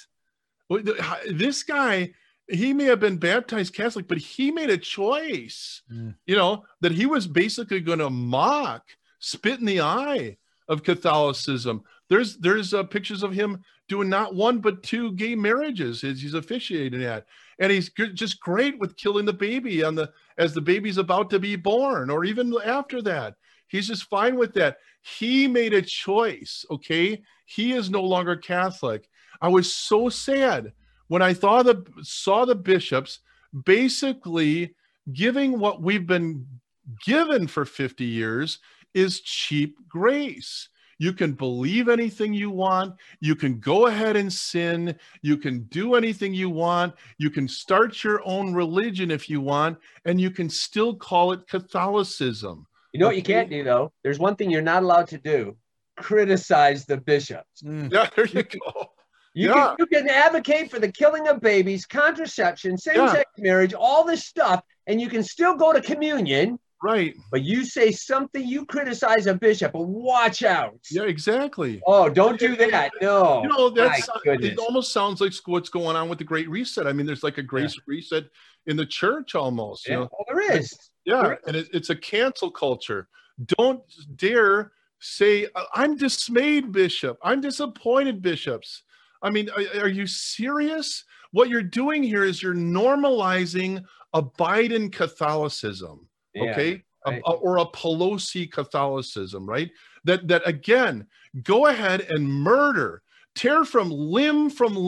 This guy, he may have been baptized Catholic, but he made a choice, that he was basically going to mock, spit in the eye of Catholicism. There's pictures of him doing not one but two gay marriages he's officiating at, and he's just great with killing the baby as the baby's about to be born, or even after that. He's just fine with that. He made a choice, okay? He is no longer Catholic. I was so sad when I saw the bishops basically giving what we've been given for 50 years is cheap grace. You can believe anything you want. You can go ahead and sin. You can do anything you want. You can start your own religion if you want, and you can still call it Catholicism. You know what you can't do, though? There's one thing you're not allowed to do: criticize the bishops. Yeah, there you go. You can advocate for the killing of babies, contraception, same-sex marriage, all this stuff, and you can still go to communion. Right. But you say something, you criticize a bishop, but watch out. Yeah, exactly. Oh, don't do that. No. It almost sounds like what's going on with the Great Reset. I mean, there's like a Great Reset in the church almost. Yeah, there is. Yeah, and it's a cancel culture. Don't dare say, I'm dismayed, Bishop. I'm disappointed, bishops. I mean, are you serious? What you're doing here is you're normalizing a Biden Catholicism. Okay, or a Pelosi Catholicism, right? That again, go ahead and murder, tear from limb,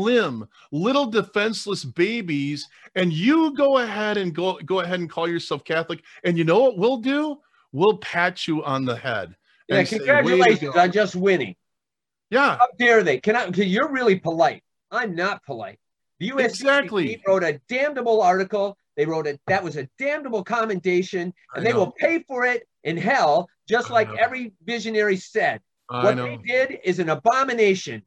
little defenseless babies, and you go ahead and call yourself Catholic. And you know what we'll do? We'll pat you on the head. Yeah, congratulations on just winning. Yeah. How dare they? Because you're really polite. I'm not polite. The USCCB wrote a damnable article. They wrote it. That was a damnable commendation, and they will pay for it in hell, just like every visionary said. What they did is an abomination.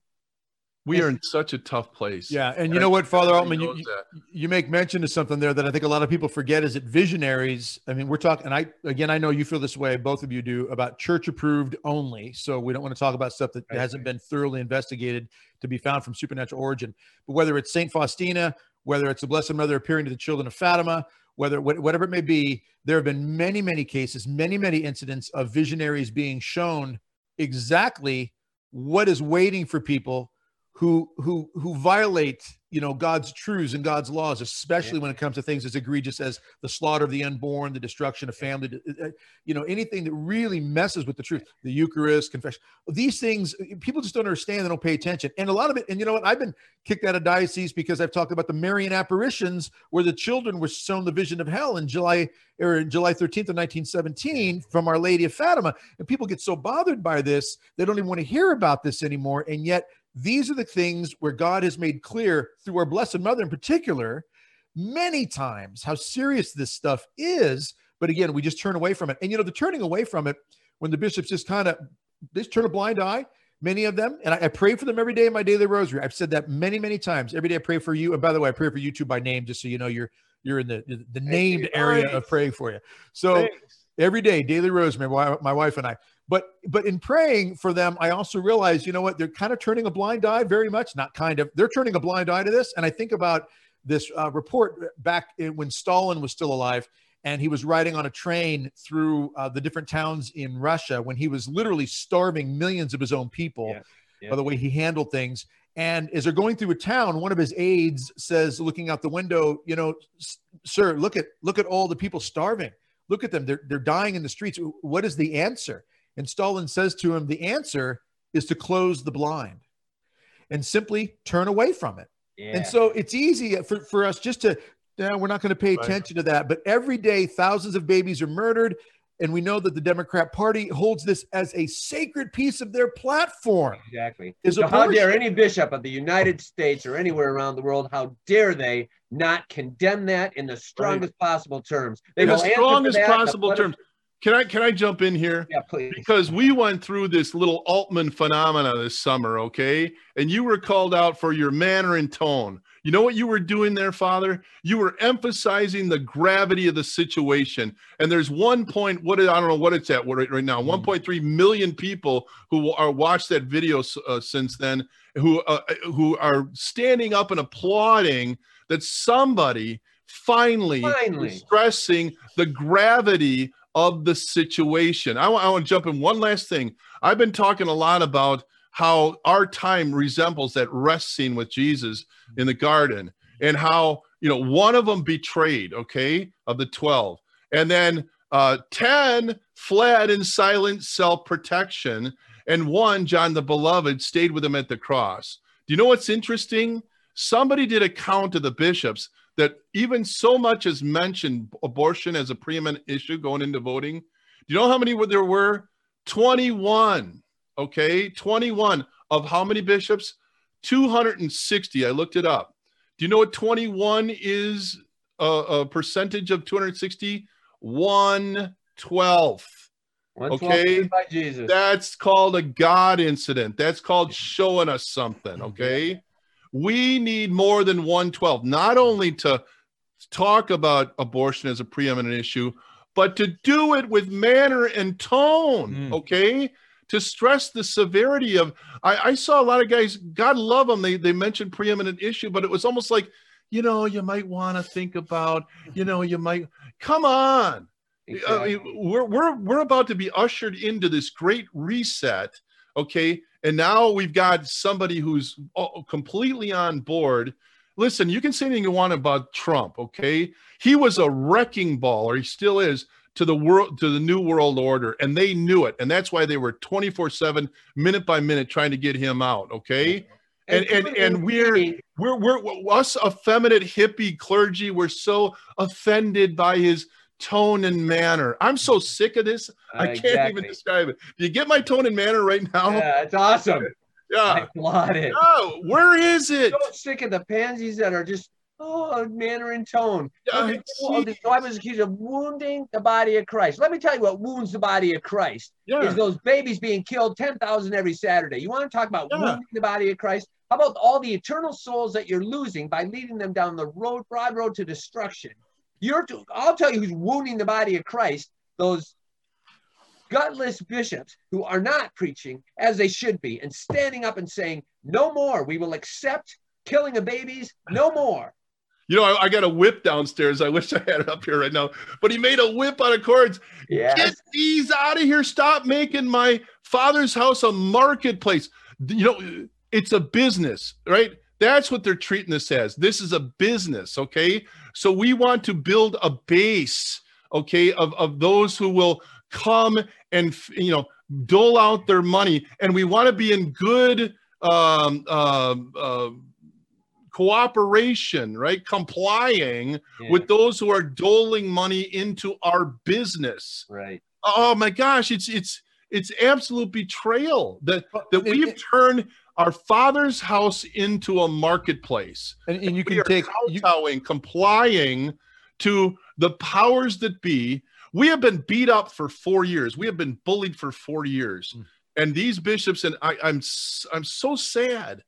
We are in such a tough place. Yeah, and you know what, Father Altman, you make mention of something there that I think a lot of people forget is that visionaries, I mean, we're talking, and I know you feel this way, both of you do, about church approved only. So we don't want to talk about stuff that hasn't been thoroughly investigated to be found from supernatural origin. But whether it's St. Faustina, whether it's the Blessed Mother appearing to the children of Fatima, whatever it may be, there have been many, many cases, many, many incidents of visionaries being shown exactly what is waiting for people who violate, God's truths and God's laws, especially when it comes to things as egregious as the slaughter of the unborn, the destruction of family, anything that really messes with the truth, the Eucharist, confession, these things, people just don't understand. They don't pay attention. And a lot of it, and you know what, I've been kicked out of diocese because I've talked about the Marian apparitions where the children were shown the vision of hell in July 13th of 1917 from Our Lady of Fatima. And people get so bothered by this, they don't even want to hear about this anymore. And yet, these are the things where God has made clear through our Blessed Mother in particular, many times how serious this stuff is. But again, we just turn away from it. And, the turning away from it, when the bishops just turn a blind eye, many of them, and I pray for them every day in my daily rosary. I've said that many, many times. Every day I pray for you. And by the way, I pray for you too by name, just so you know you're in the named area of praying for you. So every day, daily rosary, my wife and I. But in praying for them, I also realize, you know what, they're kind of turning a blind eye very much, not kind of, they're turning a blind eye to this. And I think about this report back when Stalin was still alive, and he was riding on a train through the different towns in Russia when he was literally starving millions of his own people by the way he handled things. And as they're going through a town, one of his aides says, looking out the window, sir, look at all the people starving. Look at them. They're dying in the streets. What is the answer? And Stalin says to him, the answer is to close the blind and simply turn away from it. Yeah. And so it's easy for us just to, we're not going to pay attention to that. But every day, thousands of babies are murdered. And we know that the Democrat Party holds this as a sacred piece of their platform. Exactly. So how dare any bishop of the United States or anywhere around the world, how dare they not condemn that in the strongest possible terms? In the strongest possible terms. Can I jump in here? Yeah, please. Because we went through this little Altman phenomena this summer, okay? And you were called out for your manner and tone. You know what you were doing there, Father? You were emphasizing the gravity of the situation. And there's I don't know what it's at right now, 1.3 million people who are watched that video since then, who are standing up and applauding that somebody finally is stressing the gravity of the situation. I want to jump in one last thing. I've been talking a lot about how our time resembles that rest scene with Jesus in the garden, and how, one of them betrayed, okay, of the 12. And then 10 fled in silent self-protection, and one, John the Beloved, stayed with him at the cross. Do you know what's interesting? Somebody did a count of the bishops that even so much as mentioned abortion as a preeminent issue going into voting. Do you know how many there were? 21, okay? 21 of how many bishops? 260. I looked it up. Do you know what 21 is a percentage of 260? 1/12. Okay? By Jesus. That's called a God incident. That's called showing us something, okay? We need more than 1/12, not only to talk about abortion as a preeminent issue, but to do it with manner and tone, okay? To stress the severity of, I saw a lot of guys, God love them, they mentioned preeminent issue, but it was almost like, you might want to think about, come on. Exactly. We're about to be ushered into this great reset, okay? And now we've got somebody who's completely on board. Listen, you can say anything you want about Trump, okay? He was a wrecking ball, or he still is, to the world, to the new world order, and they knew it, and that's why they were 24/7, minute by minute, trying to get him out. Okay, and we're us effeminate hippie clergy. We're so offended by his tone and manner. I'm so sick of this. I can't even describe it. Do you get my tone and manner right now? Yeah, it's awesome. Yeah, I applaud it. Oh, where is it? I'm so sick of the pansies that are just manner and tone. Yeah, I was accused of wounding the body of Christ. Let me tell you what wounds the body of Christ. Is those babies being killed 10,000 every Saturday. You want to talk about wounding the body of Christ? How about all the eternal souls that you're losing by leading them down the broad road to destruction? I'll tell you who's wounding the body of Christ. Those gutless bishops who are not preaching as they should be and standing up and saying, no more. We will accept killing of babies. No more. You know, I got a whip downstairs. I wish I had it up here right now. But he made a whip out of cords. Yes. Get these out of here. Stop making my Father's house a marketplace. You know, it's a business, right? That's what they're treating this as. This is a business, okay? So we want to build a base, okay, of those who will come and, you know, dole out their money. And we want to be in good cooperation, right? Complying with those who are doling money into our business. Right. Oh my gosh, it's absolute betrayal that we've turned our Father's house into a marketplace. And you can take complying to the powers that be. We have been beat up for 4 years. We have been bullied for 4 years. And these bishops, and I'm so sad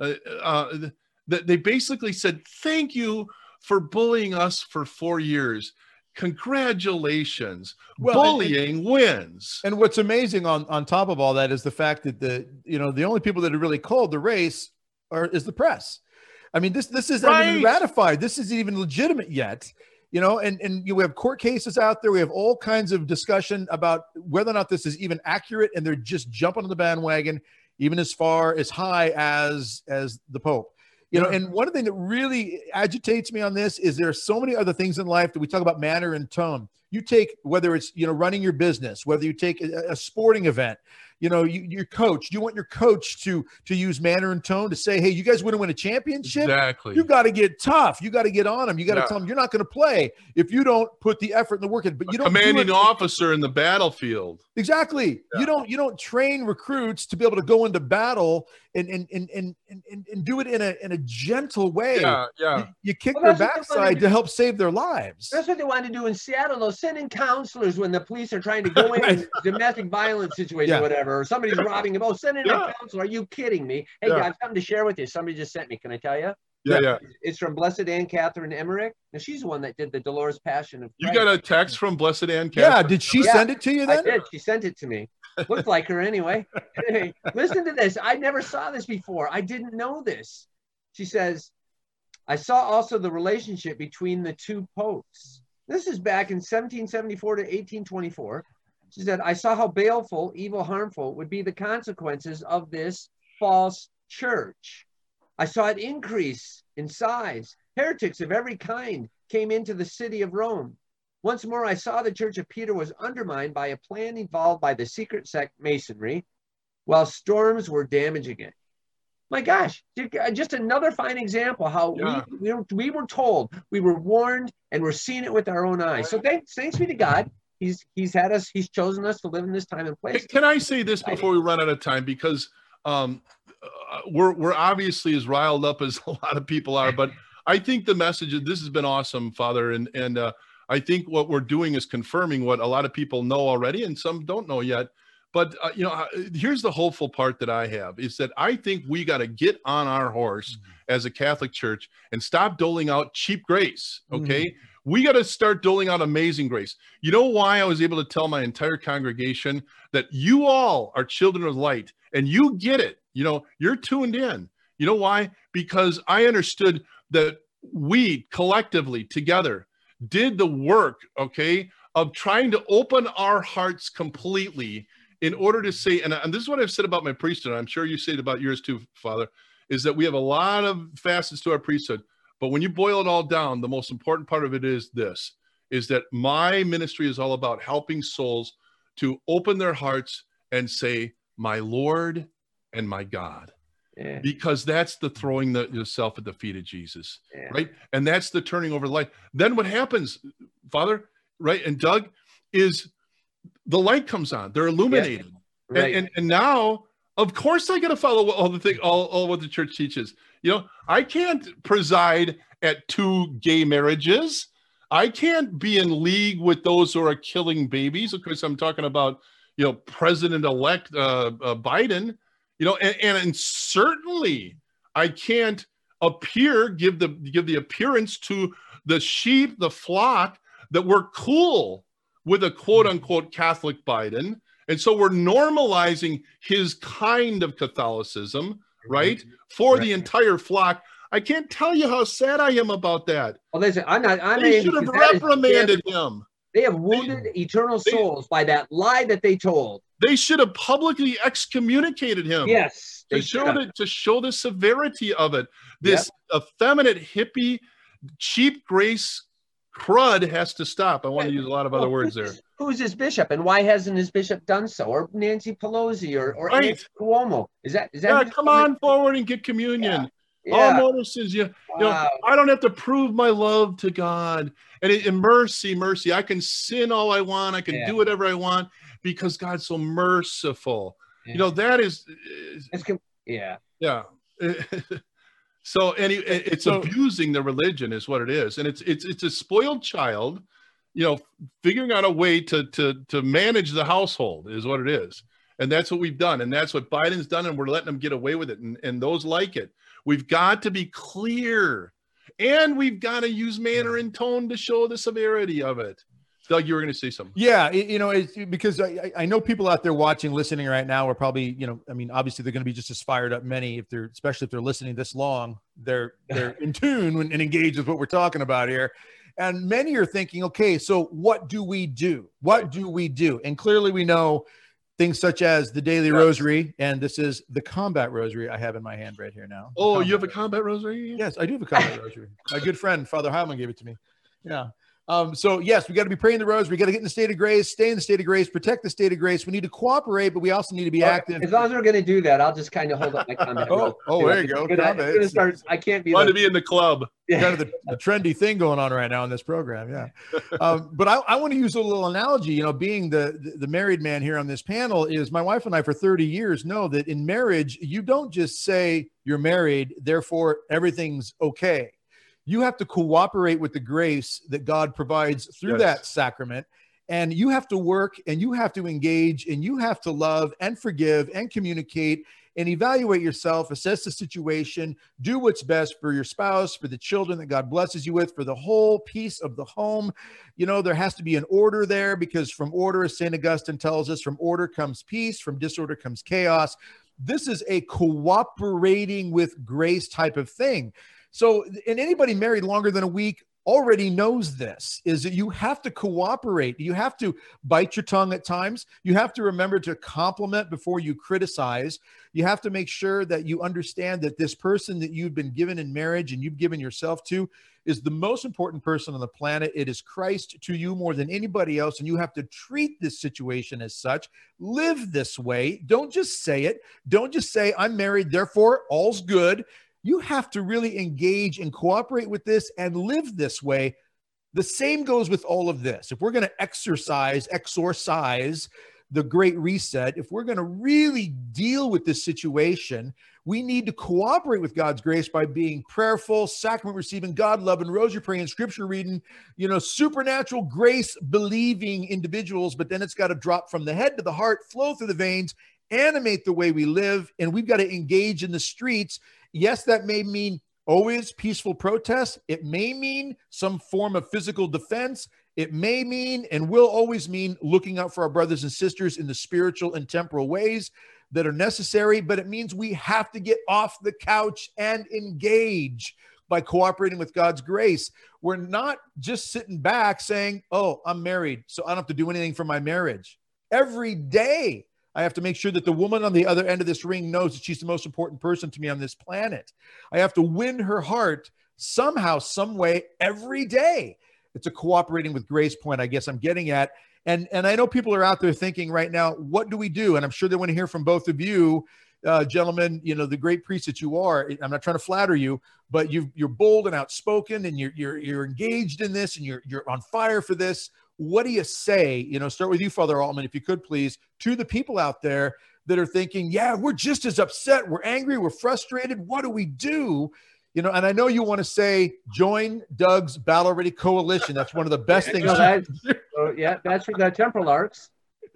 that they basically said, thank you for bullying us for 4 years. Congratulations. Well, bullying wins. And what's amazing on top of all that is the fact that the only people that have really called the race is the press. I mean, this isn't even ratified. This isn't even legitimate yet. You know, and we have court cases out there. We have all kinds of discussion about whether or not this is even accurate, and they're just jumping on the bandwagon, even as high as the Pope. You know, and one thing that really agitates me on this is there are so many other things in life that we talk about manner and tone. You take, whether it's, you know, running your business, whether you take a sporting event, you know, your coach, you want your coach to use manner and tone to say, hey, you guys want to win a championship? Exactly. You got to get tough. You got to get on them. You got to tell them you're not going to play if you don't put the effort and the work in. But you don't commanding officer in the battlefield. Exactly. Yeah. You don't train recruits to be able to go into battle and do it in a gentle way. Yeah. You kick their backside to help save their lives. That's what they want to do in Seattle. They'll send in counselors when the police are trying to go in domestic violence situation, whatever, or somebody's robbing them. Oh, send in a counselor. Are you kidding me? Hey, I have something to share with you. Somebody just sent me. Can I tell you? Yeah. It's from Blessed Anne Catherine Emmerich. Now, she's the one that did the Dolores Passion of Christ. You got a text from Blessed Anne Catherine? Yeah. Did she send it to you then? I did. She sent it to me. Looked like her anyway. Anyway, listen to this. I never saw this before. I didn't know this. She says, I saw also the relationship between the two popes. This is back in 1774 to 1824. She said, I saw how baleful, evil, harmful would be the consequences of this false church. I saw it increase in size. Heretics of every kind came into the city of Rome. Once more, I saw the Church of Peter was undermined by a plan evolved by the secret sect Masonry, while storms were damaging it. My gosh, just another fine example how we were told, we were warned, and we're seeing it with our own eyes. So thanks be to God. He's chosen us to live in this time and place. Can I say this before we run out of time? Because we're obviously as riled up as a lot of people are, but I think the message, this has been awesome, Father, and I think what we're doing is confirming what a lot of people know already and some don't know yet. But, you know, here's the hopeful part that I have is that I think we got to get on our horse as a Catholic Church and stop doling out cheap grace, okay? We got to start doling out amazing grace. You know why I was able to tell my entire congregation that you all are children of light and you get it. You know, you're tuned in. You know why? Because I understood that we collectively together did the work, okay, of trying to open our hearts completely in order to say, and this is what I've said about my priesthood, I'm sure you say it about yours too, Father, is that we have a lot of facets to our priesthood, but when you boil it all down, the most important part of it is this, is that my ministry is all about helping souls to open their hearts and say, my Lord and my God. Yeah. Because that's the throwing yourself at the feet of Jesus, Yeah. right? And that's the turning over life. Then what happens, Father, right, and Doug, is the light comes on. They're illuminated. Yeah. Right. And now, of course, I got to follow all what the church teaches. You know, I can't preside at 2 gay marriages. I can't be in league with those who are killing babies. Of course, I'm talking about, you know, President-elect Biden. You know, and certainly I can't give the appearance to the sheep, the flock, that we're cool with a quote unquote Catholic Biden. And so we're normalizing his kind of Catholicism, right? For the entire flock. I can't tell you how sad I am about that. Well, listen, They should have reprimanded him. They have wounded eternal souls by that lie that they told. They should have publicly excommunicated him. Yes. To show the severity of it. This effeminate, hippie, cheap grace crud has to stop. I want to use a lot of other words there. Who's his bishop, and why hasn't his bishop done so? Or Nancy Pelosi, or Nancy Cuomo? Is that? Yeah, come on forward and get communion. Yeah. All notices, you know, I don't have to prove my love to God. And mercy, I can sin all I want. I can do whatever I want because God's so merciful. Yeah. You know, that is, yeah. So it's abusing the religion is what it is. And it's a spoiled child, you know, figuring out a way to manage the household is what it is. And that's what we've done. And that's what Biden's done. And we're letting them get away with it. And those like it. We've got to be clear. And we've got to use manner and tone to show the severity of it. Doug, you were going to say something. Yeah, you know, it's because I know people out there watching, listening right now are probably, you know, I mean, obviously they're going to be just as fired up. Many, especially if they're listening this long, they're in tune and engaged with what we're talking about here. And many are thinking, okay, so what do we do? What do we do? And clearly we know things such as the daily rosary, and this is the combat rosary I have in my hand right here now. Oh, you have a combat rosary? Yes, I do have a combat rosary. My good friend, Father Heilman, gave it to me. Yeah. So yes, we got to be praying the rosary. We got to get in the state of grace, stay in the state of grace, protect the state of grace. We need to cooperate, but we also need to be active. As long as we're going to do that, I'll just kind of hold up my combat. There you go. I can't be. Want to be in the club. Kind of the trendy thing going on right now in this program. Yeah. But I want to use a little analogy, you know, being the married man here on this panel is my wife and I for 30 years know that in marriage, you don't just say you're married, therefore everything's okay. You have to cooperate with the grace that God provides through that sacrament. And you have to work and you have to engage and you have to love and forgive and communicate and evaluate yourself, assess the situation, do what's best for your spouse, for the children that God blesses you with, for the whole piece of the home. You know, there has to be an order there because from order, as St. Augustine tells us, from order comes peace, from disorder comes chaos. This is a cooperating with grace type of thing. So, and anybody married longer than a week already knows this, is that you have to cooperate. You have to bite your tongue at times. You have to remember to compliment before you criticize. You have to make sure that you understand that this person that you've been given in marriage and you've given yourself to is the most important person on the planet. It is Christ to you more than anybody else. And you have to treat this situation as such. Live this way. Don't just say it. Don't just say, I'm married, therefore all's good. You have to really engage and cooperate with this and live this way. The same goes with all of this. If we're going to exorcise the Great Reset, if we're going to really deal with this situation, we need to cooperate with God's grace by being prayerful, sacrament receiving, God loving, rosary praying, scripture reading, you know, supernatural grace believing individuals. But then it's got to drop from the head to the heart, flow through the veins, animate the way we live. And we've got to engage in the streets. Yes, that may mean always peaceful protest. It may mean some form of physical defense. It may mean and will always mean looking out for our brothers and sisters in the spiritual and temporal ways that are necessary. But it means we have to get off the couch and engage by cooperating with God's grace. We're not just sitting back saying, oh, I'm married, so I don't have to do anything for my marriage. Every day, I have to make sure that the woman on the other end of this ring knows that she's the most important person to me on this planet. I have to win her heart somehow, some way, every day. It's a cooperating with grace point, I guess I'm getting at. And I know people are out there thinking right now, what do we do? And I'm sure they want to hear from both of you, gentlemen, the great priests that you are. I'm not trying to flatter you, but you're bold and outspoken, and you're engaged in this, and you're on fire for this. What do you say? Start with you, Father Altman, if you could please, to the people out there that are thinking, yeah, we're just as upset, we're angry, we're frustrated. What do we do? And I know you want to say, join Doug's Battle Ready Coalition. That's one of the best things. That's for the Temporal Arcs.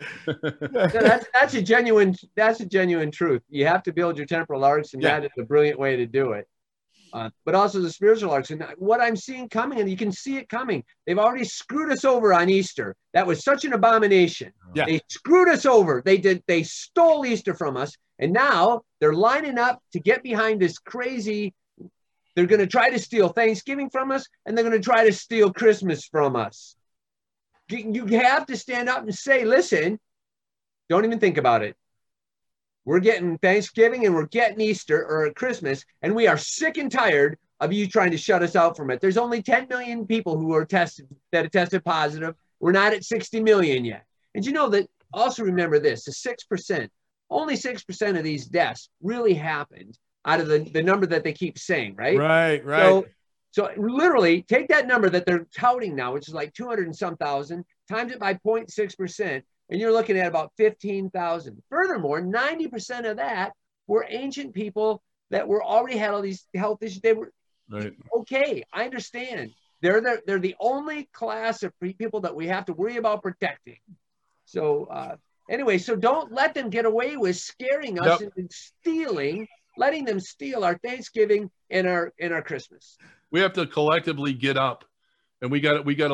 That's a genuine truth. You have to build your temporal arcs, and that is a brilliant way to do it. But also the spiritual arcs. And what I'm seeing coming, and you can see it coming, they've already screwed us over on Easter. That was such an abomination. Yeah. They screwed us over. They stole Easter from us, and now they're lining up to get behind this crazy. They're going to try to steal Thanksgiving from us, and they're going to try to steal Christmas from us. You have to stand up and say, listen, don't even think about it. We're getting Thanksgiving and we're getting Easter or Christmas, and we are sick and tired of you trying to shut us out from it. There's only 10 million people who are tested that have tested positive. We're not at 60 million yet. And that also remember this, the 6%, only 6% of these deaths really happened out of the number that they keep saying, right? Right. So literally take that number that they're touting now, which is like 200 and some thousand, times it by 0.6%, and you're looking at about 15,000. Furthermore, 90% of that were ancient people that were already had all these health issues. They were okay. I understand. They're the only class of people that we have to worry about protecting. So anyway, so don't let them get away with scaring us and stealing. Letting them steal our Thanksgiving and our Christmas. We have to collectively get up, and we got to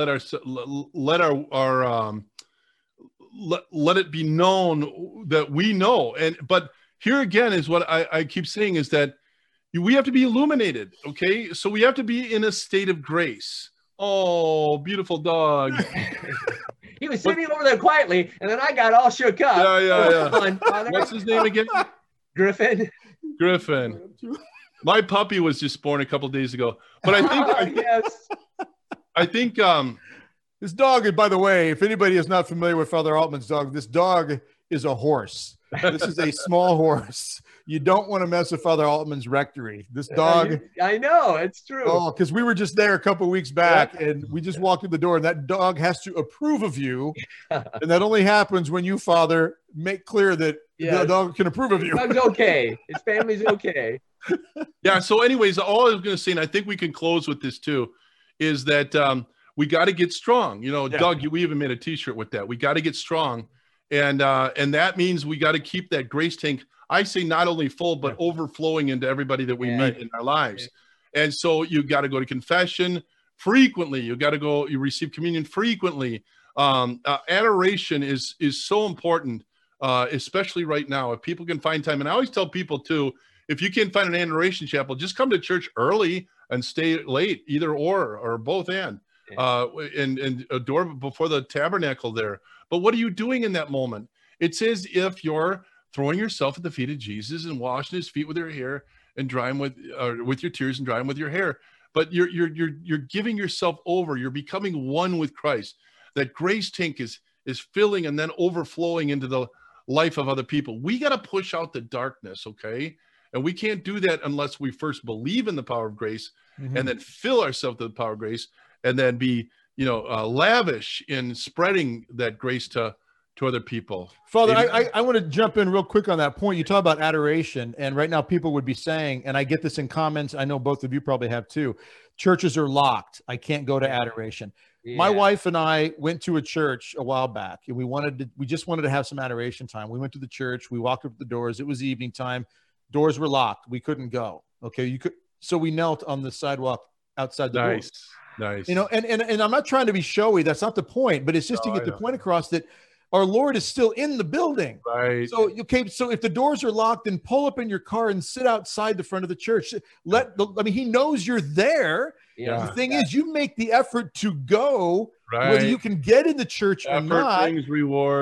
let it be known that we know. But here again is what I keep saying is that we have to be illuminated. Okay, so we have to be in a state of grace. Oh, beautiful dog. He was sitting over there quietly, and then I got all shook up. Yeah. What's his name again? Griffin. My puppy was just born a couple of days ago, but I think this dog, by the way, if anybody is not familiar with Father Altman's dog, this dog is a horse. This is a small horse. You don't want to mess with Father Altman's rectory. This dog. I know, it's true. Oh, because we were just there a couple of weeks back, and we just walked in the door, and that dog has to approve of you. And that only happens when you, Father, make clear that the dog can approve of you. Dog's okay. His family's okay. Yeah. So anyways, all I was going to say, and I think we can close with this too, is that we got to get strong. Doug, we even made a t-shirt with that. We got to get strong. And that means we got to keep that grace tank, I say, not only full, but overflowing into everybody that we meet in our lives. And so you got to go to confession frequently. You got to go, you receive communion frequently. Adoration is so important, especially right now. If people can find time, and I always tell people too, if you can't find an adoration chapel, just come to church early and stay late, either or both and adore before the tabernacle there. But what are you doing in that moment? It's as if you're throwing yourself at the feet of Jesus and washing his feet with your hair and drying with your tears and drying with your hair. But you're giving yourself over. You're becoming one with Christ. That grace tank is filling and then overflowing into the life of other people. We got to push out the darkness, okay? And we can't do that unless we first believe in the power of grace and then fill ourselves with the power of grace and then be, lavish in spreading that grace to other people. Father, I want to jump in real quick on that point. You talk about adoration, and right now people would be saying, and I get this in comments, I know both of you probably have too, churches are locked. I can't go to adoration. Yeah. My wife and I went to a church a while back, and we just wanted to have some adoration time. We went to the church, we walked up the doors, it was evening time, doors were locked, we couldn't go. Okay, so we knelt on the sidewalk outside the doors. Nice. And I'm not trying to be showy. That's not the point, but it's just to get the point across that our Lord is still in the building. Right. So, so if the doors are locked, then pull up in your car and sit outside the front of the church. He knows you're there. Yeah. The thing is, you make the effort to go, whether you can get in the church or not. Effort brings reward.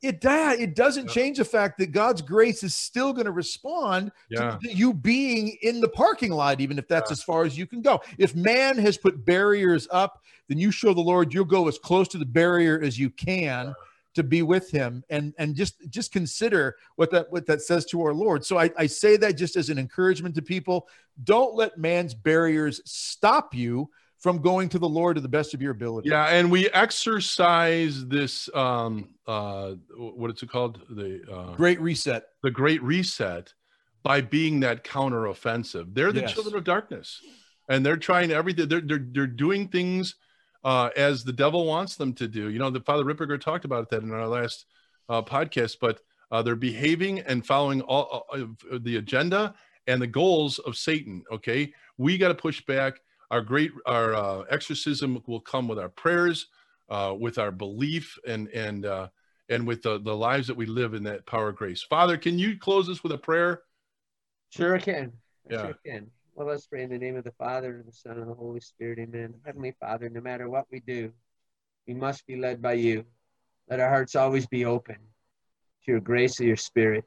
It doesn't change the fact that God's grace is still going to respond to you being in the parking lot, even if that's as far as you can go. If man has put barriers up, then you show the Lord you'll go as close to the barrier as you can to be with him, and just consider what that says to our Lord. So I say that just as an encouragement to people. Don't let man's barriers stop you from going to the Lord to the best of your ability. Yeah, and we exercise this, what is it called? The Great Reset. The Great Reset, by being that counteroffensive. They're the children of darkness, and they're trying everything. They're doing things as the devil wants them to do. You know, the Father Ripperger talked about that in our last podcast, but they're behaving and following all the agenda and the goals of Satan. Okay, we got to push back. Our exorcism will come with our prayers, with our belief, and with the lives that we live in that power of grace. Father, can you close us with a prayer? Sure can. Sure can. Well, let's pray in the name of the Father, and the Son, and the Holy Spirit. Amen. Heavenly Father, no matter what we do, we must be led by you. Let our hearts always be open to your grace of your Spirit.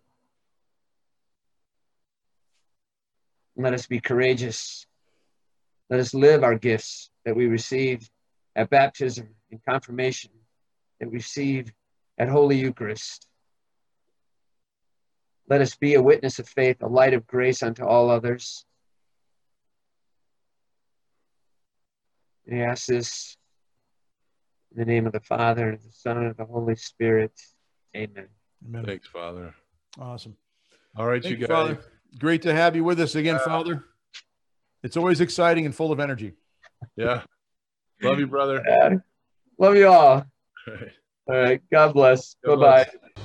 Let us be courageous. Let us live our gifts that we received at baptism and confirmation, that we received at Holy Eucharist. Let us be a witness of faith, a light of grace unto all others. We ask this in the name of the Father, and the Son, and the Holy Spirit. Amen. Amen. Thanks, Father. Awesome. All right, Thank you guys. Father. Great to have you with us again, Father. It's always exciting and full of energy. Yeah. Love you, brother. Love you all. All right. God bless. Bye-bye.